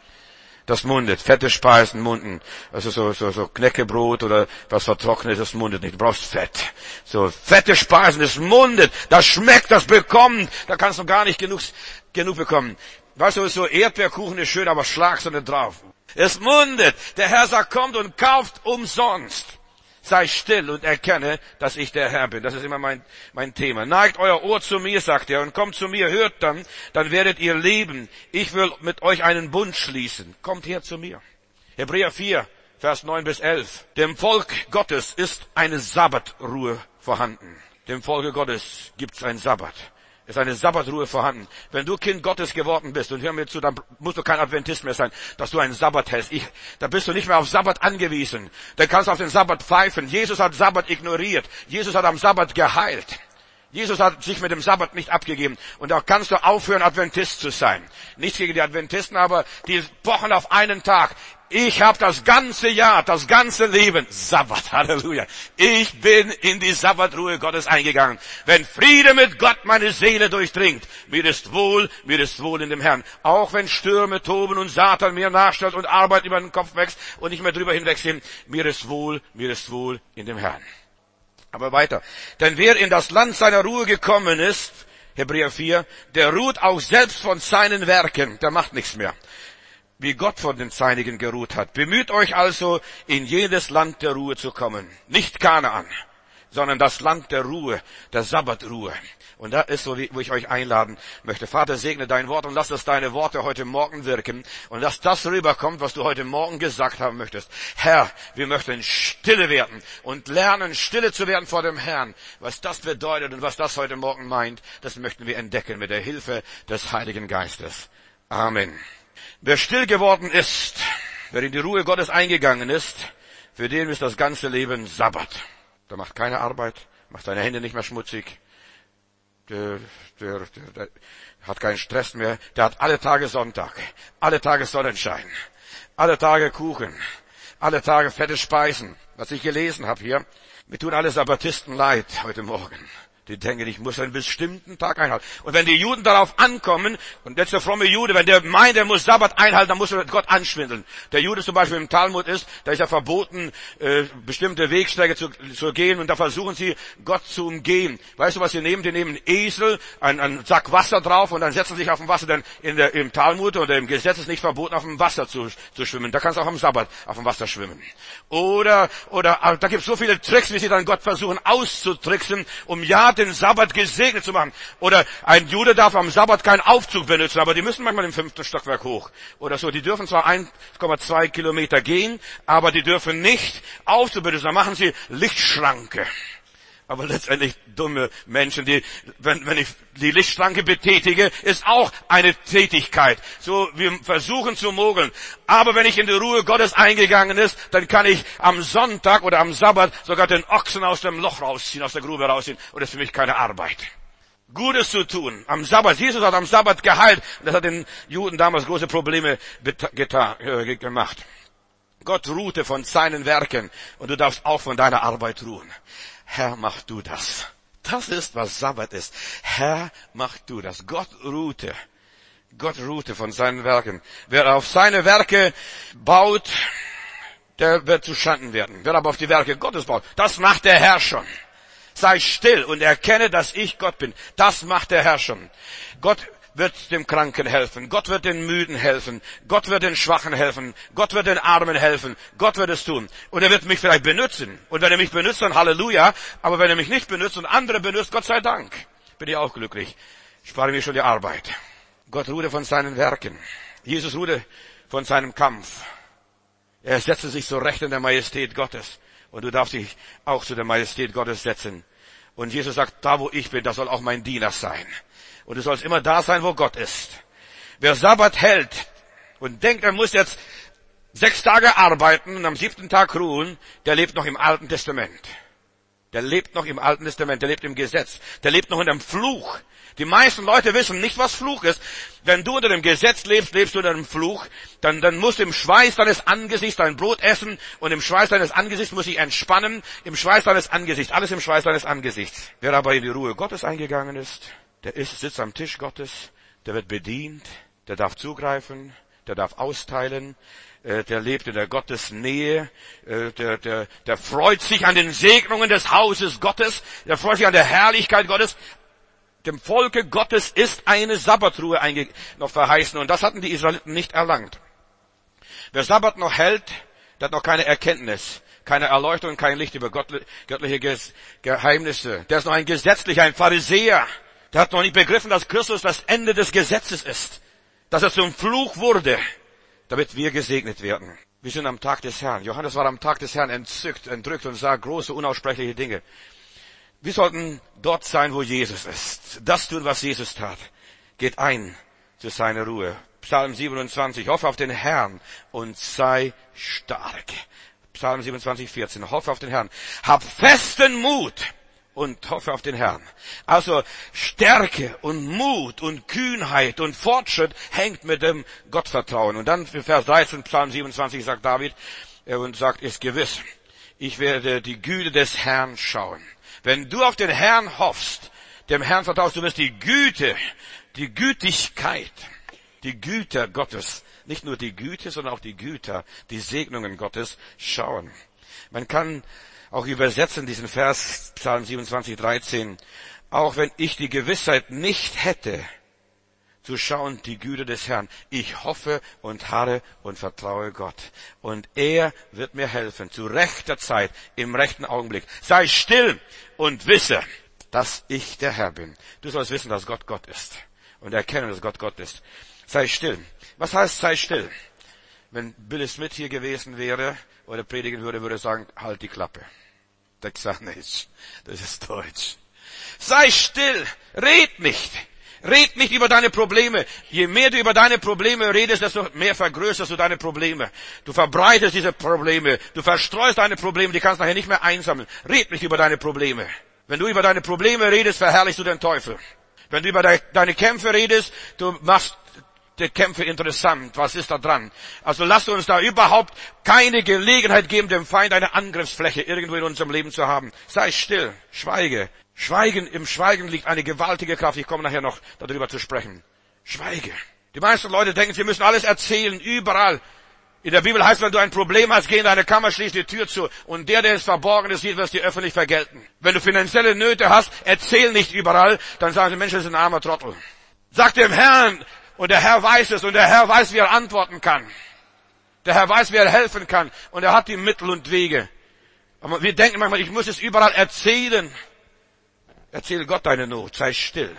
Das mundet. Fette Speisen munden. Also so, so, so Knäckebrot oder was vertrocknet, das mundet nicht. Du brauchst Fett. So, fette Speisen, das mundet. Das schmeckt, das bekommt. Da kannst du gar nicht genug, genug bekommen. Weißt du, so Erdbeerkuchen ist schön, aber schlagst du nicht drauf. Es mundet. Der Herr sagt, kommt und kauft umsonst. Sei still und erkenne, dass ich der Herr bin. Das ist immer mein, mein Thema. Neigt euer Ohr zu mir, sagt er, und kommt zu mir, hört dann, dann werdet ihr leben. Ich will mit euch einen Bund schließen. Kommt her zu mir. Hebräer vier, Vers neun bis elf. Dem Volk Gottes ist eine Sabbatruhe vorhanden. Dem Volke Gottes gibt's einen Sabbat. Ist eine Sabbatruhe vorhanden. Wenn du Kind Gottes geworden bist, und hör mir zu, dann musst du kein Adventist mehr sein, dass du einen Sabbat hältst. Ich, da bist du nicht mehr auf Sabbat angewiesen. Dann kannst du auf den Sabbat pfeifen. Jesus hat Sabbat ignoriert. Jesus hat am Sabbat geheilt. Jesus hat sich mit dem Sabbat nicht abgegeben. Und da kannst du aufhören, Adventist zu sein. Nichts gegen die Adventisten, aber die pochen auf einen Tag. Ich habe das ganze Jahr, das ganze Leben, Sabbat, Halleluja. Ich bin in die Sabbatruhe Gottes eingegangen. Wenn Friede mit Gott meine Seele durchdringt, mir ist wohl, mir ist wohl in dem Herrn. Auch wenn Stürme toben und Satan mir nachstellt und Arbeit über den Kopf wächst und nicht mehr drüber hinwegsehen, mir ist wohl, mir ist wohl in dem Herrn. Aber weiter. Denn wer in das Land seiner Ruhe gekommen ist, Hebräer vier, der ruht auch selbst von seinen Werken, der macht nichts mehr, wie Gott von den Seinigen geruht hat. Bemüht euch also, in jedes Land der Ruhe zu kommen. Nicht Kanaan, sondern das Land der Ruhe, der Sabbatruhe. Und da ist so, wo ich euch einladen möchte. Vater, segne dein Wort und lass es deine Worte heute Morgen wirken. Und dass das rüberkommt, was du heute Morgen gesagt haben möchtest. Herr, wir möchten stille werden und lernen, stille zu werden vor dem Herrn. Was das bedeutet und was das heute Morgen meint, das möchten wir entdecken mit der Hilfe des Heiligen Geistes. Amen. Wer still geworden ist, wer in die Ruhe Gottes eingegangen ist, für den ist das ganze Leben Sabbat. Der macht keine Arbeit, macht seine Hände nicht mehr schmutzig, der, der, der, der hat keinen Stress mehr, der hat alle Tage Sonntag, alle Tage Sonnenschein, alle Tage Kuchen, alle Tage fette Speisen. Was ich gelesen habe hier, mir tun alle Sabbatisten leid heute Morgen. Die denken, ich muss einen bestimmten Tag einhalten. Und wenn die Juden darauf ankommen, und jetzt der fromme Jude, wenn der meint, er muss Sabbat einhalten, dann muss er Gott anschwindeln. Der Jude zum Beispiel im Talmud ist, da ist ja verboten, äh, bestimmte Wegstrecke zu, zu gehen, und da versuchen sie, Gott zu umgehen. Weißt du, was sie nehmen? Die nehmen einen Esel, einen, einen Sack Wasser drauf, und dann setzen sie sich auf dem Wasser. Denn in der, im Talmud oder im Gesetz ist nicht verboten, auf dem Wasser zu, zu schwimmen. Da kannst du auch am Sabbat auf dem Wasser schwimmen. Oder, oder, da gibt es so viele Tricks, wie sie dann Gott versuchen auszutricksen, um ja den Sabbat gesegnet zu machen. Oder ein Jude darf am Sabbat keinen Aufzug benutzen, aber die müssen manchmal im fünften Stockwerk hoch. Oder so, die dürfen zwar eins Komma zwei Kilometer gehen, aber die dürfen nicht Aufzug benutzen. Da machen sie Lichtschranke. Aber letztendlich dumme Menschen, die, wenn, wenn ich die Lichtschranke betätige, ist auch eine Tätigkeit. So, wir versuchen zu mogeln. Aber wenn ich in die Ruhe Gottes eingegangen ist, dann kann ich am Sonntag oder am Sabbat sogar den Ochsen aus dem Loch rausziehen, aus der Grube rausziehen. Und das ist für mich keine Arbeit. Gutes zu tun. Am Sabbat. Jesus hat am Sabbat geheilt. Und das hat den Juden damals große Probleme getan, äh, gemacht. Gott ruhte von seinen Werken. Und du darfst auch von deiner Arbeit ruhen. Herr, mach du das. Das ist, was Sabbat ist. Herr, mach du das. Gott ruhte. Gott ruhte von seinen Werken. Wer auf seine Werke baut, der wird zu Schanden werden. Wer aber auf die Werke Gottes baut, das macht der Herr schon. Sei still und erkenne, dass ich Gott bin. Das macht der Herr schon. Gott wird dem Kranken helfen. Gott wird den Müden helfen. Gott wird den Schwachen helfen. Gott wird den Armen helfen. Gott wird es tun. Und er wird mich vielleicht benutzen. Und wenn er mich benutzt, dann Halleluja. Aber wenn er mich nicht benutzt und andere benutzt, Gott sei Dank. Bin ich auch glücklich. Ich spare mir schon die Arbeit. Gott ruhte von seinen Werken. Jesus ruhte von seinem Kampf. Er setzte sich so recht in der Majestät Gottes. Und du darfst dich auch zu der Majestät Gottes setzen. Und Jesus sagt, da wo ich bin, da soll auch mein Diener sein. Und du sollst immer da sein, wo Gott ist. Wer Sabbat hält und denkt, er muss jetzt sechs Tage arbeiten und am siebten Tag ruhen, der lebt noch im Alten Testament. Der lebt noch im Alten Testament, der lebt im Gesetz, der lebt noch in dem Fluch, Die meisten Leute wissen nicht, was Fluch ist. Wenn du unter dem Gesetz lebst, lebst du unter dem Fluch, dann, dann musst du im Schweiß deines Angesichts dein Brot essen und im Schweiß deines Angesichts musst du dich entspannen, im Schweiß deines Angesichts, alles im Schweiß deines Angesichts. Wer aber in die Ruhe Gottes eingegangen ist, der ist, sitzt am Tisch Gottes, der wird bedient, der darf zugreifen, der darf austeilen, der lebt in der Gottesnähe, der, der, der freut sich an den Segnungen des Hauses Gottes, der freut sich an der Herrlichkeit Gottes. Dem Volke Gottes ist eine Sabbatruhe noch verheißen und das hatten die Israeliten nicht erlangt. Wer Sabbat noch hält, der hat noch keine Erkenntnis, keine Erleuchtung, kein Licht über göttliche Geheimnisse. Der ist noch ein gesetzlicher, ein Pharisäer. Der hat noch nicht begriffen, dass Christus das Ende des Gesetzes ist, dass er zum Fluch wurde, damit wir gesegnet werden. Wir sind am Tag des Herrn. Johannes war am Tag des Herrn entzückt, entrückt und sah große, unaussprechliche Dinge. Wir sollten dort sein, wo Jesus ist. Das tun, was Jesus tat. Geht ein zu seiner Ruhe. Psalm siebenundzwanzig. Hoffe auf den Herrn und sei stark. Psalm siebenundzwanzig, vierzehn. Hoffe auf den Herrn. Hab festen Mut und hoffe auf den Herrn. Also Stärke und Mut und Kühnheit und Fortschritt hängt mit dem Gottvertrauen. Und dann für Vers dreizehn, Psalm siebenundzwanzig, sagt David und sagt, ist gewiss, ich werde die Güte des Herrn schauen. Wenn du auf den Herrn hoffst, dem Herrn vertraust, du wirst die Güte, die Gütigkeit, die Güter Gottes, nicht nur die Güte, sondern auch die Güter, die Segnungen Gottes schauen. Man kann auch übersetzen diesen Vers, Psalm siebenundzwanzig, dreizehn, auch wenn ich die Gewissheit nicht hätte, zu schauen die Güte des Herrn. Ich hoffe und harre und vertraue Gott. Und er wird mir helfen, zu rechter Zeit, im rechten Augenblick. Sei still und wisse, dass ich der Herr bin. Du sollst wissen, dass Gott Gott ist. Und erkennen, dass Gott Gott ist. Sei still. Was heißt sei still? Wenn Billy Smith hier gewesen wäre oder predigen würde, würde er sagen, halt die Klappe. Texanisch. Das ist Deutsch. Sei still. Red nicht. Red nicht über deine Probleme. Je mehr du über deine Probleme redest, desto mehr vergrößerst du deine Probleme. Du verbreitest diese Probleme. Du verstreust deine Probleme, die kannst du nachher nicht mehr einsammeln. Red nicht über deine Probleme. Wenn du über deine Probleme redest, verherrlichst du den Teufel. Wenn du über deine Kämpfe redest, du machst die Kämpfe interessant. Was ist da dran? Also lasst uns da überhaupt keine Gelegenheit geben, dem Feind eine Angriffsfläche irgendwo in unserem Leben zu haben. Sei still. Schweige. Schweigen, im Schweigen liegt eine gewaltige Kraft. Ich komme nachher noch darüber zu sprechen. Schweige. Die meisten Leute denken, sie müssen alles erzählen, überall. In der Bibel heißt, wenn du ein Problem hast, geh in deine Kammer, schließ die Tür zu. Und der, der es Verborgenes sieht, wird es dir öffentlich vergelten. Wenn du finanzielle Nöte hast, erzähl nicht überall. Dann sagen die Menschen, das ist ein armer Trottel. Sag dem Herrn, und der Herr weiß es, und der Herr weiß, wie er antworten kann. Der Herr weiß, wie er helfen kann. Und er hat die Mittel und Wege. Aber wir denken manchmal, ich muss es überall erzählen. Erzähl Gott deine Not, sei still.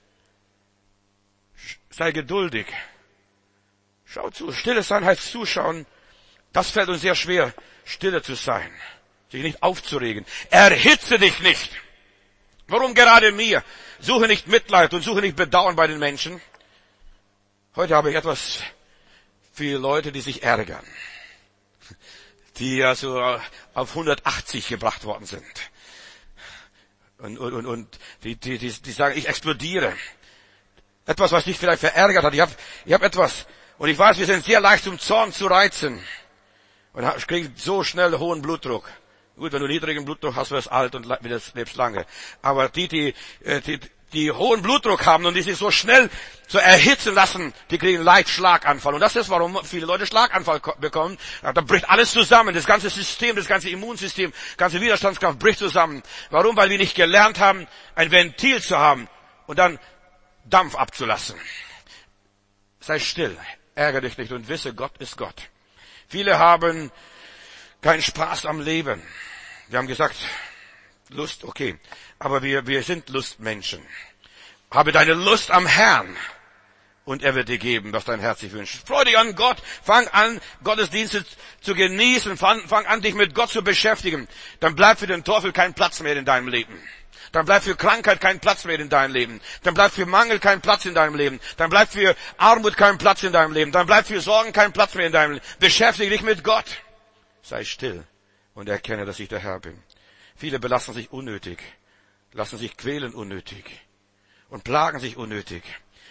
Sei geduldig. Schau zu. Stille sein heißt zuschauen. Das fällt uns sehr schwer, stille zu sein. Sich nicht aufzuregen. Erhitze dich nicht. Warum gerade mir? Suche nicht Mitleid und suche nicht Bedauern bei den Menschen. Heute habe ich etwas für Leute, die sich ärgern. Die also auf hundertachtzig gebracht worden sind. Und, und, und die, die, die, die sagen, ich explodiere. Etwas, was dich vielleicht verärgert hat. Ich habe ich hab etwas. Und ich weiß, wir sind sehr leicht zum Zorn zu reizen. Und ich kriege so schnell hohen Blutdruck. Gut, wenn du niedrigen Blutdruck hast, wirst du alt und lebst lange. Aber die, die, die, die hohen Blutdruck haben und die sich so schnell so erhitzen lassen, die kriegen leicht Schlaganfall. Und das ist, warum viele Leute Schlaganfall bekommen. Da bricht alles zusammen. Das ganze System, das ganze Immunsystem, die ganze Widerstandskraft bricht zusammen. Warum? Weil wir nicht gelernt haben, ein Ventil zu haben und dann Dampf abzulassen. Sei still, ärgere dich nicht und wisse, Gott ist Gott. Viele haben keinen Spaß am Leben. Wir haben gesagt, Lust, okay. Aber wir, wir sind Lustmenschen. Habe deine Lust am Herrn und er wird dir geben, was dein Herz sich wünscht. Freu dich an Gott. Fang an, Gottesdienste zu genießen. Fang, fang an, dich mit Gott zu beschäftigen. Dann bleibt für den Teufel kein Platz mehr in deinem Leben. Dann bleibt für Krankheit kein Platz mehr in deinem Leben. Dann bleibt für Mangel kein Platz in deinem Leben. Dann bleibt für Armut kein Platz in deinem Leben. Dann bleibt für Sorgen kein Platz mehr in deinem Leben. Beschäftige dich mit Gott. Sei still und erkenne, dass ich der Herr bin. Viele belassen sich unnötig, lassen sich quälen unnötig. und plagen sich unnötig.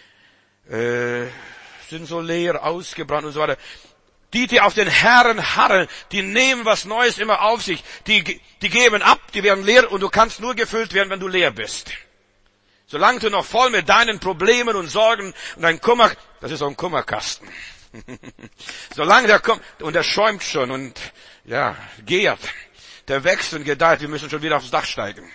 Äh, sind so leer, ausgebrannt und so weiter. Die, die auf den Herrn harren, die nehmen was Neues immer auf sich. Die, die geben ab, die werden leer und du kannst nur gefüllt werden, wenn du leer bist. Solange du noch voll mit deinen Problemen und Sorgen und dein Kummer, das ist so ein Kummerkasten. Solange der kommt, und der schäumt schon und, ja, gärt, der wächst und gedeiht, wir müssen schon wieder aufs Dach steigen.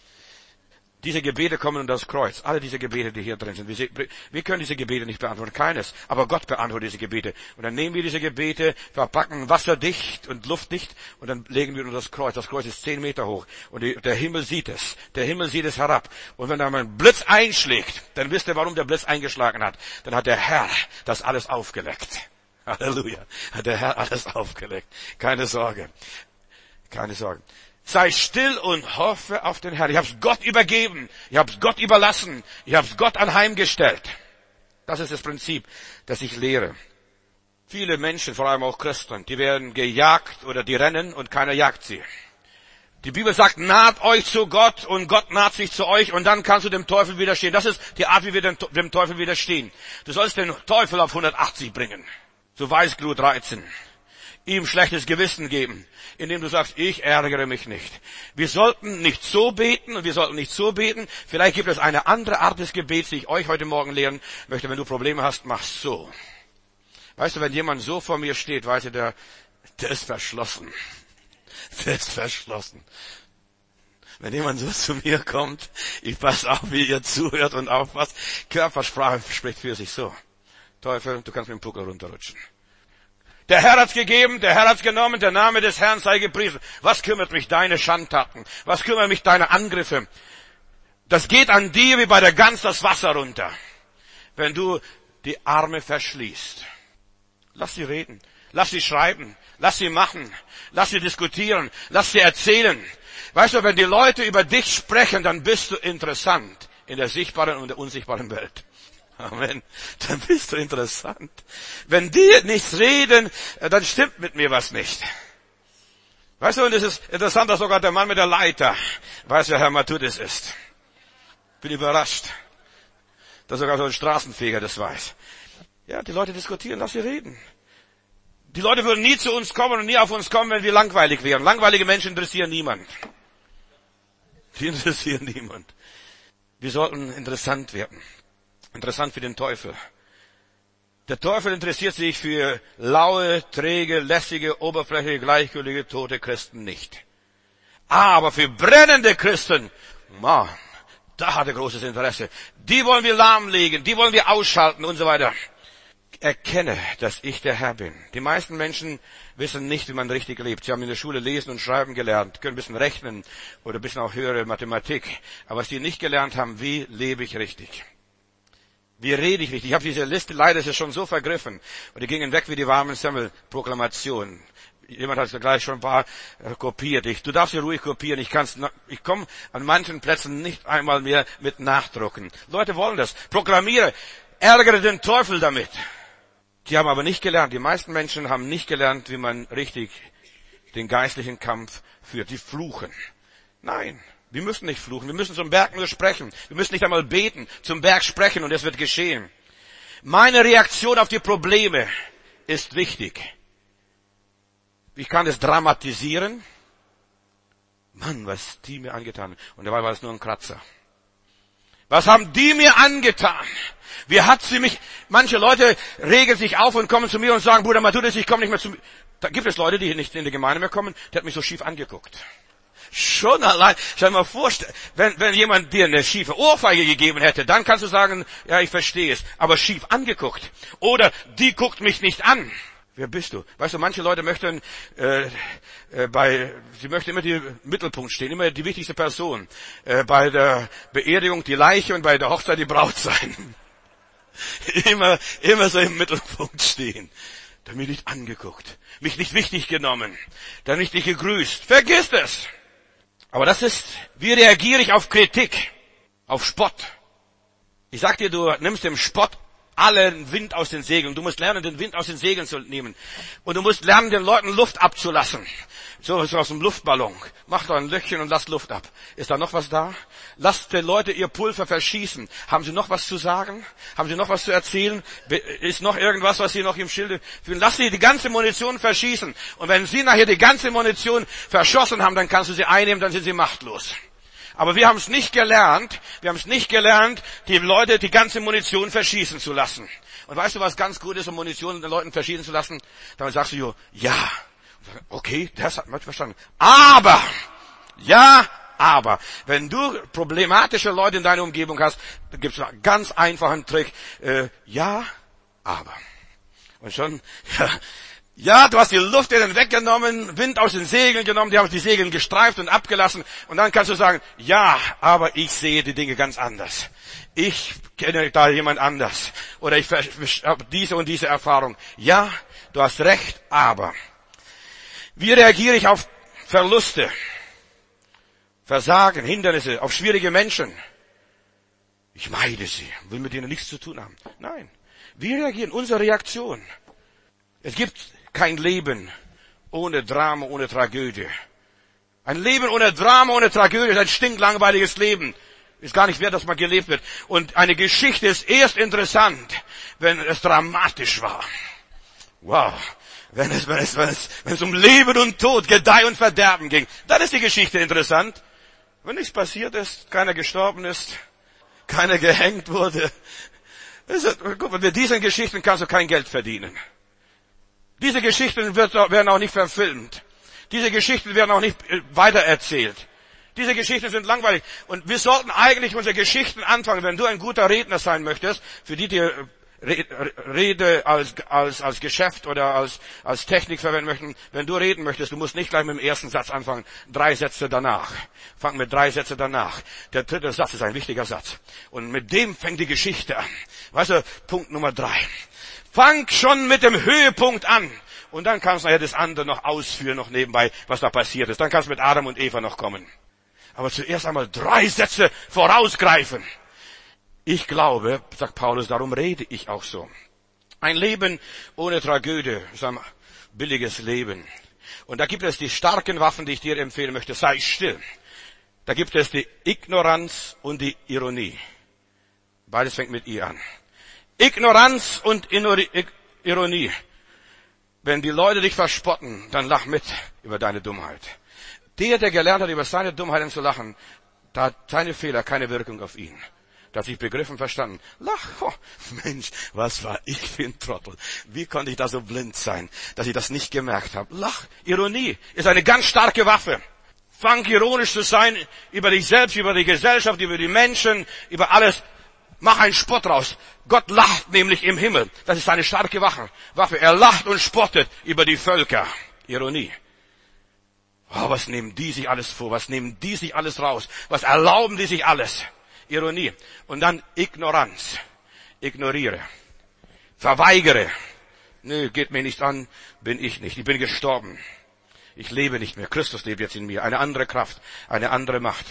Diese Gebete kommen unter das Kreuz. Alle diese Gebete, die hier drin sind. Wir, wir können diese Gebete nicht beantworten. Keines. Aber Gott beantwortet diese Gebete. Und dann nehmen wir diese Gebete, verpacken wasserdicht und luftdicht und dann legen wir unter das Kreuz. Das Kreuz ist zehn Meter hoch. Und die, der Himmel sieht es. Der Himmel sieht es herab. Und wenn da mal ein Blitz einschlägt, dann wisst ihr, warum der Blitz eingeschlagen hat. Dann hat der Herr das alles aufgeleckt. Halleluja. Hat der Herr alles aufgeleckt. Keine Sorge. Keine Sorge. Sei still und hoffe auf den Herrn. Ich habe es Gott übergeben. Ich habe es Gott überlassen. Ich habe es Gott anheimgestellt. Das ist das Prinzip, das ich lehre. Viele Menschen, vor allem auch Christen, die werden gejagt oder die rennen und keiner jagt sie. Die Bibel sagt, naht euch zu Gott und Gott naht sich zu euch und dann kannst du dem Teufel widerstehen. Das ist die Art, wie wir dem Teufel widerstehen. Du sollst den Teufel auf hundertachtzig bringen. So Weißglut reizen. Ihm schlechtes Gewissen geben, indem du sagst, ich ärgere mich nicht. Wir sollten nicht so beten und wir sollten nicht so beten. Vielleicht gibt es eine andere Art des Gebets, die ich euch heute Morgen lehren möchte. Wenn du Probleme hast, mach so. Weißt du, wenn jemand so vor mir steht, weißt du, der, der ist verschlossen. Der ist verschlossen. Wenn jemand so zu mir kommt, ich passe auf, wie ihr zuhört und aufpasst. Körpersprache spricht für sich so. Teufel, du kannst mit dem Puckel runterrutschen. Der Herr hat's gegeben, der Herr hat's genommen, der Name des Herrn sei gepriesen. Was kümmert mich deine Schandtaten? Was kümmert mich deine Angriffe? Das geht an dir wie bei der Gans das Wasser runter. Wenn du die Arme verschließt. Lass sie reden, lass sie schreiben, lass sie machen, lass sie diskutieren, lass sie erzählen. Weißt du, wenn die Leute über dich sprechen, dann bist du interessant in der sichtbaren und der unsichtbaren Welt. Amen. Dann bist du interessant. Wenn die nichts reden, dann stimmt mit mir was nicht. Weißt du, und es ist interessant, dass sogar der Mann mit der Leiter weiß, wer Herr Matthäus ist. Bin überrascht, dass sogar so ein Straßenfeger das weiß. Ja, die Leute diskutieren, lass sie reden. Die Leute würden nie zu uns kommen und nie auf uns kommen, wenn wir langweilig wären. Langweilige Menschen interessieren niemand. Die interessieren niemand. Wir sollten interessant werden. Interessant für den Teufel. Der Teufel interessiert sich für laue, träge, lässige, oberflächliche, gleichgültige, tote Christen nicht. Aber für brennende Christen, man, da hat er großes Interesse. Die wollen wir lahmlegen, die wollen wir ausschalten und so weiter. Erkenne, dass ich der Herr bin. Die meisten Menschen wissen nicht, wie man richtig lebt. Sie haben in der Schule lesen und schreiben gelernt, können ein bisschen rechnen oder ein bisschen auch höhere Mathematik. Aber was sie nicht gelernt haben, wie lebe ich richtig? Wie rede ich richtig? Ich habe diese Liste, leider ist es schon so vergriffen. Und die gingen weg wie die warmen Semmelproklamationen. Jemand hat gleich schon ein paar äh, kopiert. Ich, du darfst sie ruhig kopieren. Ich kann's, ich komme an manchen Plätzen nicht einmal mehr mit nachdrucken. Leute wollen das. Proklamiere. Ärgere den Teufel damit. Die haben aber nicht gelernt. Die meisten Menschen haben nicht gelernt, wie man richtig den geistlichen Kampf führt. Die fluchen. Nein. Wir müssen nicht fluchen, wir müssen zum Berg nur sprechen. Wir müssen nicht einmal beten, zum Berg sprechen und es wird geschehen. Meine Reaktion auf die Probleme ist wichtig. Ich kann es dramatisieren. Mann, was die mir angetan haben. Und dabei war es nur ein Kratzer. Was haben die mir angetan? Wie hat sie mich, manche Leute regen sich auf und kommen zu mir und sagen, Bruder Matthäus, ich komme nicht mehr zu mir. Da gibt es Leute, die nicht in die Gemeinde mehr kommen, der hat mich so schief angeguckt. Schon allein, stell dir mal vor, wenn, wenn jemand dir eine schiefe Ohrfeige gegeben hätte, dann kannst du sagen, ja, ich verstehe es, aber schief angeguckt. Oder, die guckt mich nicht an. Wer bist du? Weißt du, manche Leute möchten, äh, äh, bei, sie möchten immer im Mittelpunkt stehen, immer die wichtigste Person. Äh, bei der Beerdigung die Leiche und bei der Hochzeit die Braut sein. immer, immer so im Mittelpunkt stehen. Dann mich nicht angeguckt, mich nicht wichtig genommen, dann nicht dich gegrüßt. Vergiss es! Aber das ist, wie reagiere ich auf Kritik, auf Spott? Ich sag dir, du nimmst dem Spott allen Wind aus den Segeln. Du musst lernen, den Wind aus den Segeln zu nehmen. Und du musst lernen, den Leuten Luft abzulassen. So ist aus dem Luftballon. Macht doch ein Löchchen und lasst Luft ab. Ist da noch was da? Lasst die Leute ihr Pulver verschießen. Haben sie noch was zu sagen? Haben sie noch was zu erzählen? Ist noch irgendwas, was sie noch im Schilde fühlen? Lasst sie die ganze Munition verschießen. Und wenn sie nachher die ganze Munition verschossen haben, dann kannst du sie einnehmen, dann sind sie machtlos. Aber wir haben es nicht gelernt, wir haben es nicht gelernt, die Leute die ganze Munition verschießen zu lassen. Und weißt du, was ganz gut ist, um Munition den Leuten verschießen zu lassen? Dann sagst du, ja, okay, das hat man verstanden. Aber, ja, aber, wenn du problematische Leute in deiner Umgebung hast, dann gibt es einen ganz einfachen Trick. Äh, ja, aber. Und schon, ja, ja, du hast die Luft ihnen weggenommen, Wind aus den Segeln genommen, die haben die Segel gestreift und abgelassen. Und dann kannst du sagen, ja, aber ich sehe die Dinge ganz anders. Ich kenne da jemand anders. Oder ich habe diese und diese Erfahrung. Ja, du hast recht, aber. Wie reagiere ich auf Verluste, Versagen, Hindernisse, auf schwierige Menschen? Ich meide sie, will mit ihnen nichts zu tun haben. Nein, wir reagieren, unsere Reaktion. Es gibt kein Leben ohne Drama, ohne Tragödie. Ein Leben ohne Drama, ohne Tragödie ist ein stinklangweiliges Leben. Ist gar nicht wert, dass man gelebt wird. Und eine Geschichte ist erst interessant, wenn es dramatisch war. Wow. Wenn es, wenn es, wenn es, wenn es um Leben und Tod, Gedeih und Verderben ging, dann ist die Geschichte interessant. Wenn nichts passiert ist, keiner gestorben ist, keiner gehängt wurde. Ist, guck mal, mit diesen Geschichten kannst du kein Geld verdienen. Diese Geschichten wird, werden auch nicht verfilmt. Diese Geschichten werden auch nicht weitererzählt. Diese Geschichten sind langweilig. Und wir sollten eigentlich unsere Geschichten anfangen, wenn du ein guter Redner sein möchtest, für die, die Rede als, als, als Geschäft oder als, als Technik verwenden möchten. Wenn du reden möchtest, du musst nicht gleich mit dem ersten Satz anfangen. Drei Sätze danach. Fang mit drei Sätzen danach. Der dritte Satz ist ein wichtiger Satz. Und mit dem fängt die Geschichte an. Weißt du, Punkt Nummer drei. Fang schon mit dem Höhepunkt an. Und dann kannst du nachher das andere noch ausführen, noch nebenbei, was da passiert ist. Dann kannst du mit Adam und Eva noch kommen. Aber zuerst einmal drei Sätze vorausgreifen. Ich glaube, sagt Paulus, darum rede ich auch so. Ein Leben ohne Tragödie ist ein billiges Leben. Und da gibt es die starken Waffen, die ich dir empfehlen möchte. Sei still. Da gibt es die Ignoranz und die Ironie. Beides fängt mit I an. Ignoranz und Ironie. Wenn die Leute dich verspotten, dann lach mit über deine Dummheit. Der, der gelernt hat, über seine Dummheiten zu lachen, da hat seine Fehler keine Wirkung auf ihn. Da hat sich begriffen, verstanden. Lach, oh, Mensch, was war ich für ein Trottel. Wie konnte ich da so blind sein, dass ich das nicht gemerkt habe. Lach, Ironie ist eine ganz starke Waffe. Fang ironisch zu sein über dich selbst, über die Gesellschaft, über die Menschen, über alles. Mach einen Spott raus. Gott lacht nämlich im Himmel. Das ist eine starke Waffe. Er lacht und spottet über die Völker. Ironie. Oh, was nehmen die sich alles vor? Was nehmen die sich alles raus? Was erlauben die sich alles? Ironie. Und dann Ignoranz. Ignoriere. Verweigere. Nö, geht mir nichts an, bin ich nicht. Ich bin gestorben. Ich lebe nicht mehr. Christus lebt jetzt in mir. Eine andere Kraft, eine andere Macht.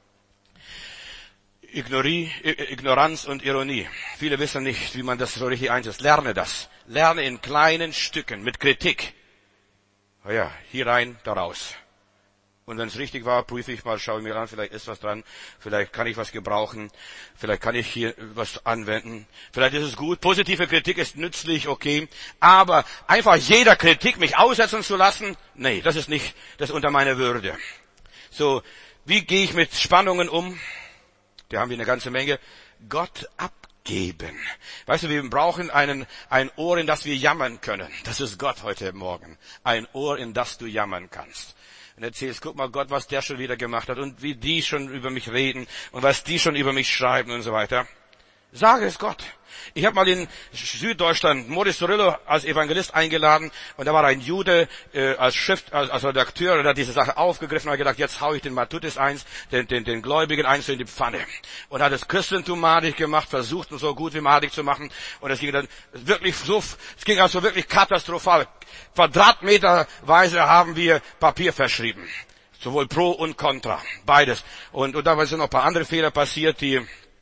Ignorie, Ignoranz und Ironie. Viele wissen nicht, wie man das so richtig einsetzt. Lerne das. Lerne in kleinen Stücken, mit Kritik. Oh ja, hier rein, da raus. Und wenn es richtig war, prüfe ich mal, schaue ich mir an, vielleicht ist was dran, vielleicht kann ich was gebrauchen, vielleicht kann ich hier was anwenden, vielleicht ist es gut, positive Kritik ist nützlich, okay, aber einfach jeder Kritik mich aussetzen zu lassen, nee, das ist nicht, das ist unter meiner Würde. So, wie gehe ich mit Spannungen um? Da haben wir eine ganze Menge. Gott abgeben. Weißt du, wir brauchen einen, ein Ohr, in das wir jammern können. Das ist Gott heute Morgen. Ein Ohr, in das du jammern kannst. Und erzählst, guck mal Gott, was der schon wieder gemacht hat und wie die schon über mich reden und was die schon über mich schreiben und so weiter. Sage es Gott. Ich habe mal in Süddeutschland Morris Cerullo als Evangelist eingeladen und da war ein Jude äh, als Schrift, als, als Redakteur, der hat diese Sache aufgegriffen und hat gedacht, jetzt hau ich den Matutis eins, den, den, den Gläubigen eins in die Pfanne. Und hat das Christentum madig gemacht, versucht es so gut wie madig zu machen und es ging dann wirklich so, es ging also wirklich katastrophal. Quadratmeterweise haben wir Papier verschrieben. Sowohl Pro und Contra. Beides. Und, und da sind noch ein paar andere Fehler passiert, die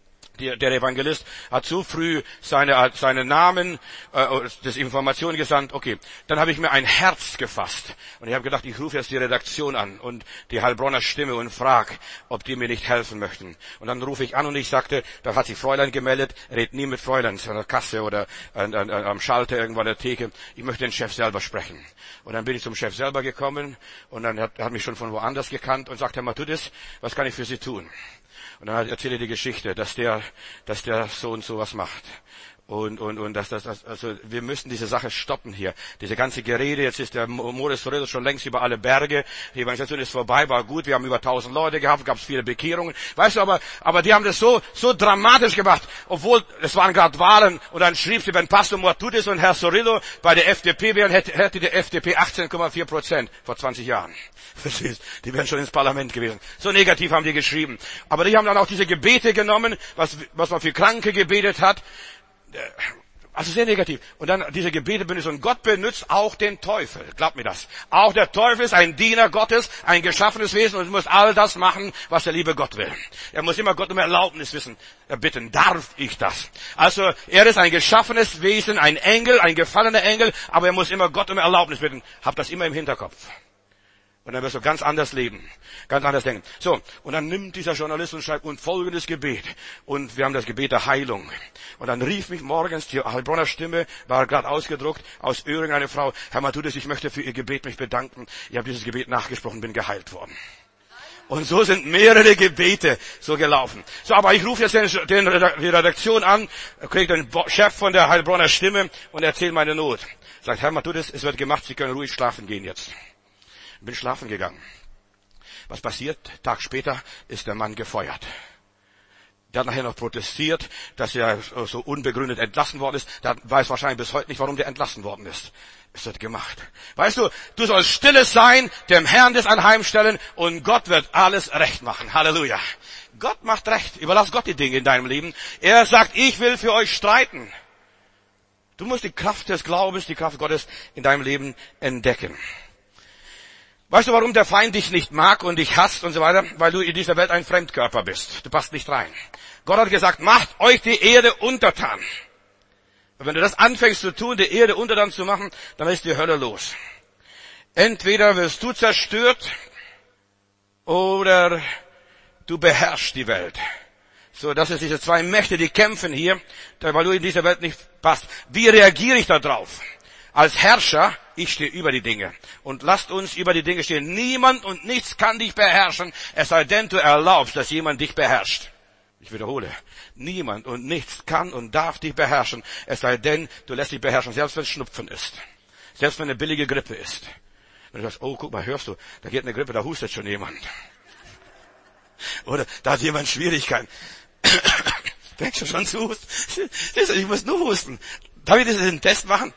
der, der Evangelist hat zu früh seine, seine Namen, äh, das Informationen gesandt. Okay, dann habe ich mir ein Herz gefasst. Und ich habe gedacht, ich rufe jetzt die Redaktion an und die Heilbronner Stimme und frage, ob die mir nicht helfen möchten. Und dann rufe ich an und ich sagte, da hat sich Fräulein gemeldet, red nie mit Fräulein an der Kasse oder an, an, am Schalter irgendwo an der Theke. Ich möchte den Chef selber sprechen. Und dann bin ich zum Chef selber gekommen und dann hat er mich schon von woanders gekannt und sagt, Herr Matthäus, was kann ich für Sie tun? Und dann erzähle ich die Geschichte, dass der, dass der so und so was macht. Und, und, und, dass das, also, wir müssen diese Sache stoppen hier. Diese ganze Gerede, jetzt ist der Moritz Sorel schon längst über alle Berge. Die Evangelisation ist vorbei, war gut. Wir haben über tausend Leute gehabt, gab es viele Bekehrungen. Weißt du, aber, aber die haben das so, so dramatisch gemacht. Obwohl, es waren gerade Wahlen. Und dann schrieb sie, wenn Pastor Matthäus und Herr Sorillo bei der F D P wären, hätte, hätte die F D P achtzehn Komma vier Prozent vor zwanzig Jahren. Verstehst? Die wären schon ins Parlament gewesen. So negativ haben die geschrieben. Aber die haben dann auch diese Gebete genommen, was, was man für Kranke gebetet hat. Also sehr negativ. Und dann diese Gebete benutzt. Und Gott benutzt auch den Teufel. Glaubt mir das. Auch der Teufel ist ein Diener Gottes, ein geschaffenes Wesen und muss all das machen, was der liebe Gott will. Er muss immer Gott um Erlaubnis wissen, erbitten. Darf ich das? Also er ist ein geschaffenes Wesen, ein Engel, ein gefallener Engel, aber er muss immer Gott um Erlaubnis bitten. Hab das immer im Hinterkopf. Und dann wirst du ganz anders leben, ganz anders denken. So, und dann nimmt dieser Journalist und schreibt und folgendes Gebet. Und wir haben das Gebet der Heilung. Und dann rief mich morgens, die Heilbronner Stimme war gerade ausgedruckt, aus Öhring eine Frau, Herr Matthäus, ich möchte für Ihr Gebet mich bedanken. Ich habe dieses Gebet nachgesprochen, bin geheilt worden. Und so sind mehrere Gebete so gelaufen. So, aber ich rufe jetzt den, den, die Redaktion an, kriege den Chef von der Heilbronner Stimme und erzähle meine Not. Sagt, Herr Matthäus, es wird gemacht, Sie können ruhig schlafen gehen jetzt. Bin schlafen gegangen. Was passiert? Tag später ist der Mann gefeuert. Der hat nachher noch protestiert, dass er so unbegründet entlassen worden ist. Der weiß wahrscheinlich bis heute nicht, warum der entlassen worden ist. Es wird gemacht. Weißt du, du sollst stilles sein, dem Herrn das anheimstellen und Gott wird alles recht machen. Halleluja. Gott macht recht. Überlass Gott die Dinge in deinem Leben. Er sagt, ich will für euch streiten. Du musst die Kraft des Glaubens, die Kraft Gottes in deinem Leben entdecken. Weißt du, warum der Feind dich nicht mag und dich hasst und so weiter? Weil du in dieser Welt ein Fremdkörper bist. Du passt nicht rein. Gott hat gesagt, macht euch die Erde untertan. Und wenn du das anfängst zu tun, die Erde untertan zu machen, dann ist die Hölle los. Entweder wirst du zerstört oder du beherrschst die Welt. So, das sind diese zwei Mächte, die kämpfen hier, weil du in dieser Welt nicht passt. Wie reagiere ich da drauf? Als Herrscher, ich stehe über die Dinge. Und lasst uns über die Dinge stehen. Niemand und nichts kann dich beherrschen, es sei denn, du erlaubst, dass jemand dich beherrscht. Ich wiederhole. Niemand und nichts kann und darf dich beherrschen, es sei denn, du lässt dich beherrschen, selbst wenn es Schnupfen ist. Selbst wenn eine billige Grippe ist. Wenn du sagst, oh, guck mal, hörst du, da geht eine Grippe, da hustet schon jemand. Oder da hat jemand Schwierigkeiten. Fängst du schon zu husten? Ich muss nur husten. Darf ich diesen Test machen?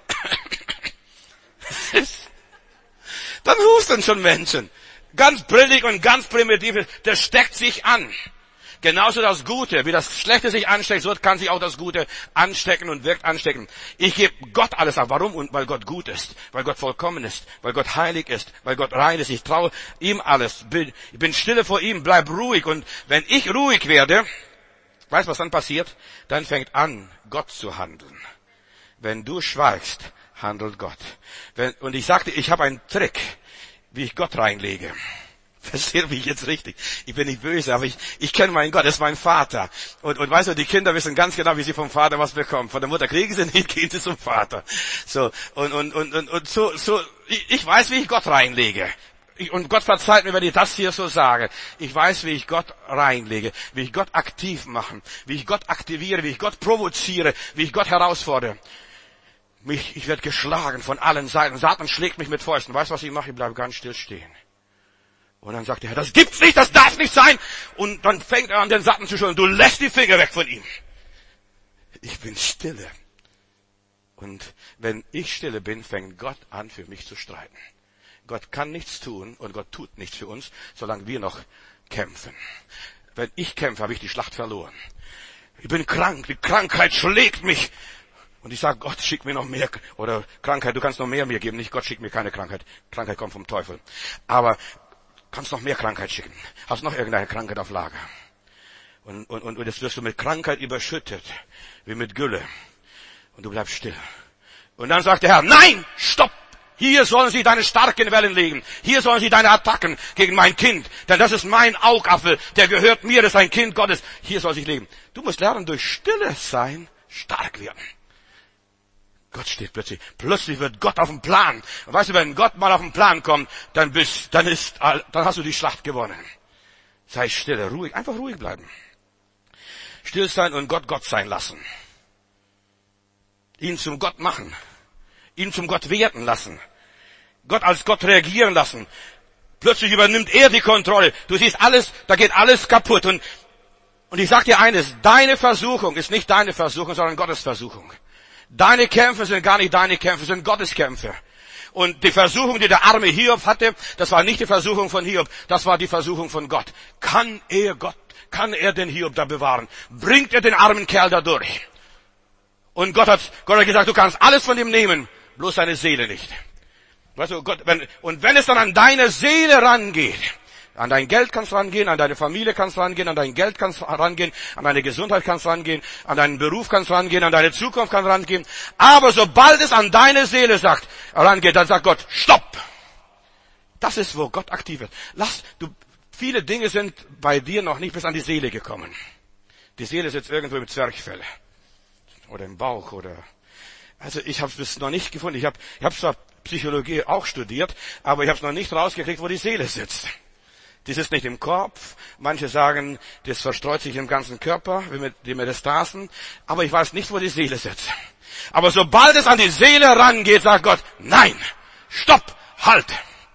Dann husten schon Menschen. Ganz brillig und ganz primitiv. Das steckt sich an. Genauso das Gute, wie das Schlechte sich ansteckt, so kann sich auch das Gute anstecken und wirkt anstecken. Ich gebe Gott alles ab. Warum? Und weil Gott gut ist, weil Gott vollkommen ist, weil Gott heilig ist, weil Gott rein ist. Ich traue ihm alles. Ich bin stille vor ihm, bleib ruhig. Und wenn ich ruhig werde, weißt du, was dann passiert? Dann fängt an, Gott zu handeln. Wenn du schweigst, handelt Gott. Wenn, und ich sagte, ich habe einen Trick, wie ich Gott reinlege. Versteht mich jetzt richtig. Ich bin nicht böse, aber ich, ich kenne meinen Gott, er ist mein Vater. Und, und weißt du, die Kinder wissen ganz genau, wie sie vom Vater was bekommen. Von der Mutter kriegen sie nicht, gehen sie zum Vater. So, und, und, und, und, und so, so, ich, ich weiß, wie ich Gott reinlege. Ich, und Gott verzeiht mir, wenn ich das hier so sage. Ich weiß, wie ich Gott reinlege, wie ich Gott aktiv mache, wie ich Gott aktiviere, wie ich Gott provoziere, wie ich Gott herausfordere. Mich, ich werde geschlagen von allen Seiten. Satan schlägt mich mit Fäusten. Weißt du, was ich mache? Ich bleibe ganz still stehen. Und dann sagt der Herr, das gibt's nicht, das darf nicht sein. Und dann fängt er an, den Satan zu schütteln. Du lässt die Finger weg von ihm. Ich bin stille. Und wenn ich stille bin, fängt Gott an, für mich zu streiten. Gott kann nichts tun und Gott tut nichts für uns, solange wir noch kämpfen. Wenn ich kämpfe, habe ich die Schlacht verloren. Ich bin krank, die Krankheit schlägt mich. Und ich sage, Gott, schick mir noch mehr. Oder Krankheit, du kannst noch mehr mir geben. Nicht, Gott, schick mir keine Krankheit. Krankheit kommt vom Teufel. Aber kannst noch mehr Krankheit schicken. Hast noch irgendeine Krankheit auf Lager. Und, und, und jetzt wirst du mit Krankheit überschüttet, wie mit Gülle. Und du bleibst still. Und dann sagt der Herr, nein, stopp! Hier sollen sie deine starken Wellen legen. Hier sollen sie deine Attacken gegen mein Kind. Denn das ist mein Augapfel. Der gehört mir, das ist ein Kind Gottes. Hier soll sie leben. Du musst lernen, durch Stille sein, stark werden. Gott steht plötzlich. Plötzlich wird Gott auf den Plan. Und weißt du, wenn Gott mal auf den Plan kommt, dann bist, dann ist, dann hast du die Schlacht gewonnen. Sei stille, ruhig, einfach ruhig bleiben. Still sein und Gott Gott sein lassen. Ihn zum Gott machen. Ihn zum Gott werden lassen. Gott als Gott reagieren lassen. Plötzlich übernimmt er die Kontrolle. Du siehst alles, da geht alles kaputt. Und, und ich sag dir eines, deine Versuchung ist nicht deine Versuchung, sondern Gottes Versuchung. Deine Kämpfe sind gar nicht deine Kämpfe, sind Gottes Kämpfe. Und die Versuchung, die der arme Hiob hatte, das war nicht die Versuchung von Hiob, das war die Versuchung von Gott. Kann er Gott, kann er den Hiob da bewahren? Bringt er den armen Kerl da durch? Und Gott hat, Gott hat gesagt, du kannst alles von ihm nehmen, bloß seine Seele nicht. Weißt du, Gott, wenn, und wenn es dann an deine Seele rangeht, an dein Geld kannst du rangehen, an deine Familie kannst du rangehen, an dein Geld kannst du rangehen, an deine Gesundheit kannst du rangehen, an deinen Beruf kannst du rangehen, an deine Zukunft kannst du rangehen. Aber sobald es an deine Seele sagt, rangeht, dann sagt Gott, stopp! Das ist, wo Gott aktiv wird. Lass, du, viele Dinge sind bei dir noch nicht bis an die Seele gekommen. Die Seele sitzt irgendwo im Zwerchfell. Oder im Bauch, oder, also ich habe es noch nicht gefunden. Ich habe, ich habe zwar Psychologie auch studiert, aber ich habe es noch nicht rausgekriegt, wo die Seele sitzt. Die sitzt nicht im Kopf. Manche sagen, das verstreut sich im ganzen Körper, wie mit den Metastasen. Aber ich weiß nicht, wo die Seele sitzt. Aber sobald es an die Seele rangeht, sagt Gott, nein, stopp, halt.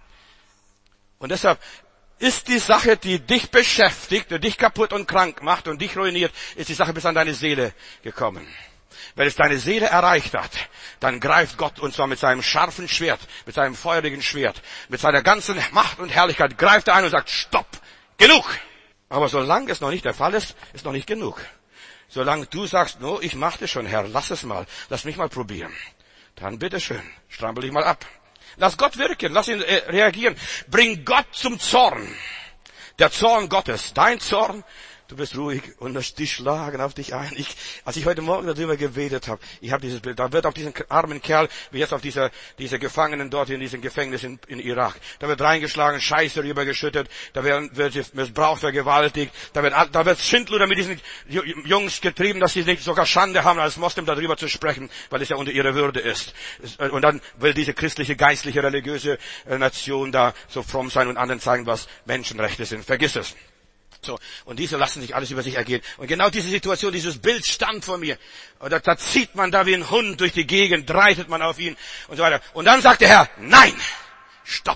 Und deshalb ist die Sache, die dich beschäftigt, die dich kaputt und krank macht und dich ruiniert, ist die Sache bis an deine Seele gekommen. Wenn es deine Seele erreicht hat, dann greift Gott, und zwar mit seinem scharfen Schwert, mit seinem feurigen Schwert, mit seiner ganzen Macht und Herrlichkeit, greift er ein und sagt, stopp, genug. Aber solange es noch nicht der Fall ist, ist noch nicht genug. Solange du sagst, no, ich mach das schon, Herr, lass es mal, lass mich mal probieren. Dann bitteschön, strampel dich mal ab. Lass Gott wirken, lass ihn äh, reagieren. Bring Gott zum Zorn. Der Zorn Gottes, dein Zorn. Du bist ruhig und die schlagen auf dich ein. Ich, als ich heute Morgen darüber gebetet habe, ich habe dieses Bild, da wird auf diesen armen Kerl, wie jetzt auf dieser, dieser Gefangenen dort in diesem Gefängnis in, in Irak, da wird reingeschlagen, Scheiße rübergeschüttet, da wird, wird missbraucht, vergewaltigt, da wird, da wird Schindluder mit diesen Jungs getrieben, dass sie nicht sogar Schande haben, als Moslem darüber zu sprechen, weil es ja unter ihrer Würde ist. Und dann will diese christliche, geistliche, religiöse Nation da so fromm sein und anderen zeigen, was Menschenrechte sind. Vergiss es. So, und diese lassen sich alles über sich ergehen. Und genau diese Situation, dieses Bild stand vor mir. Und da, da zieht man da wie ein Hund durch die Gegend, reitet man auf ihn und so weiter. Und dann sagt der Herr, nein, stopp.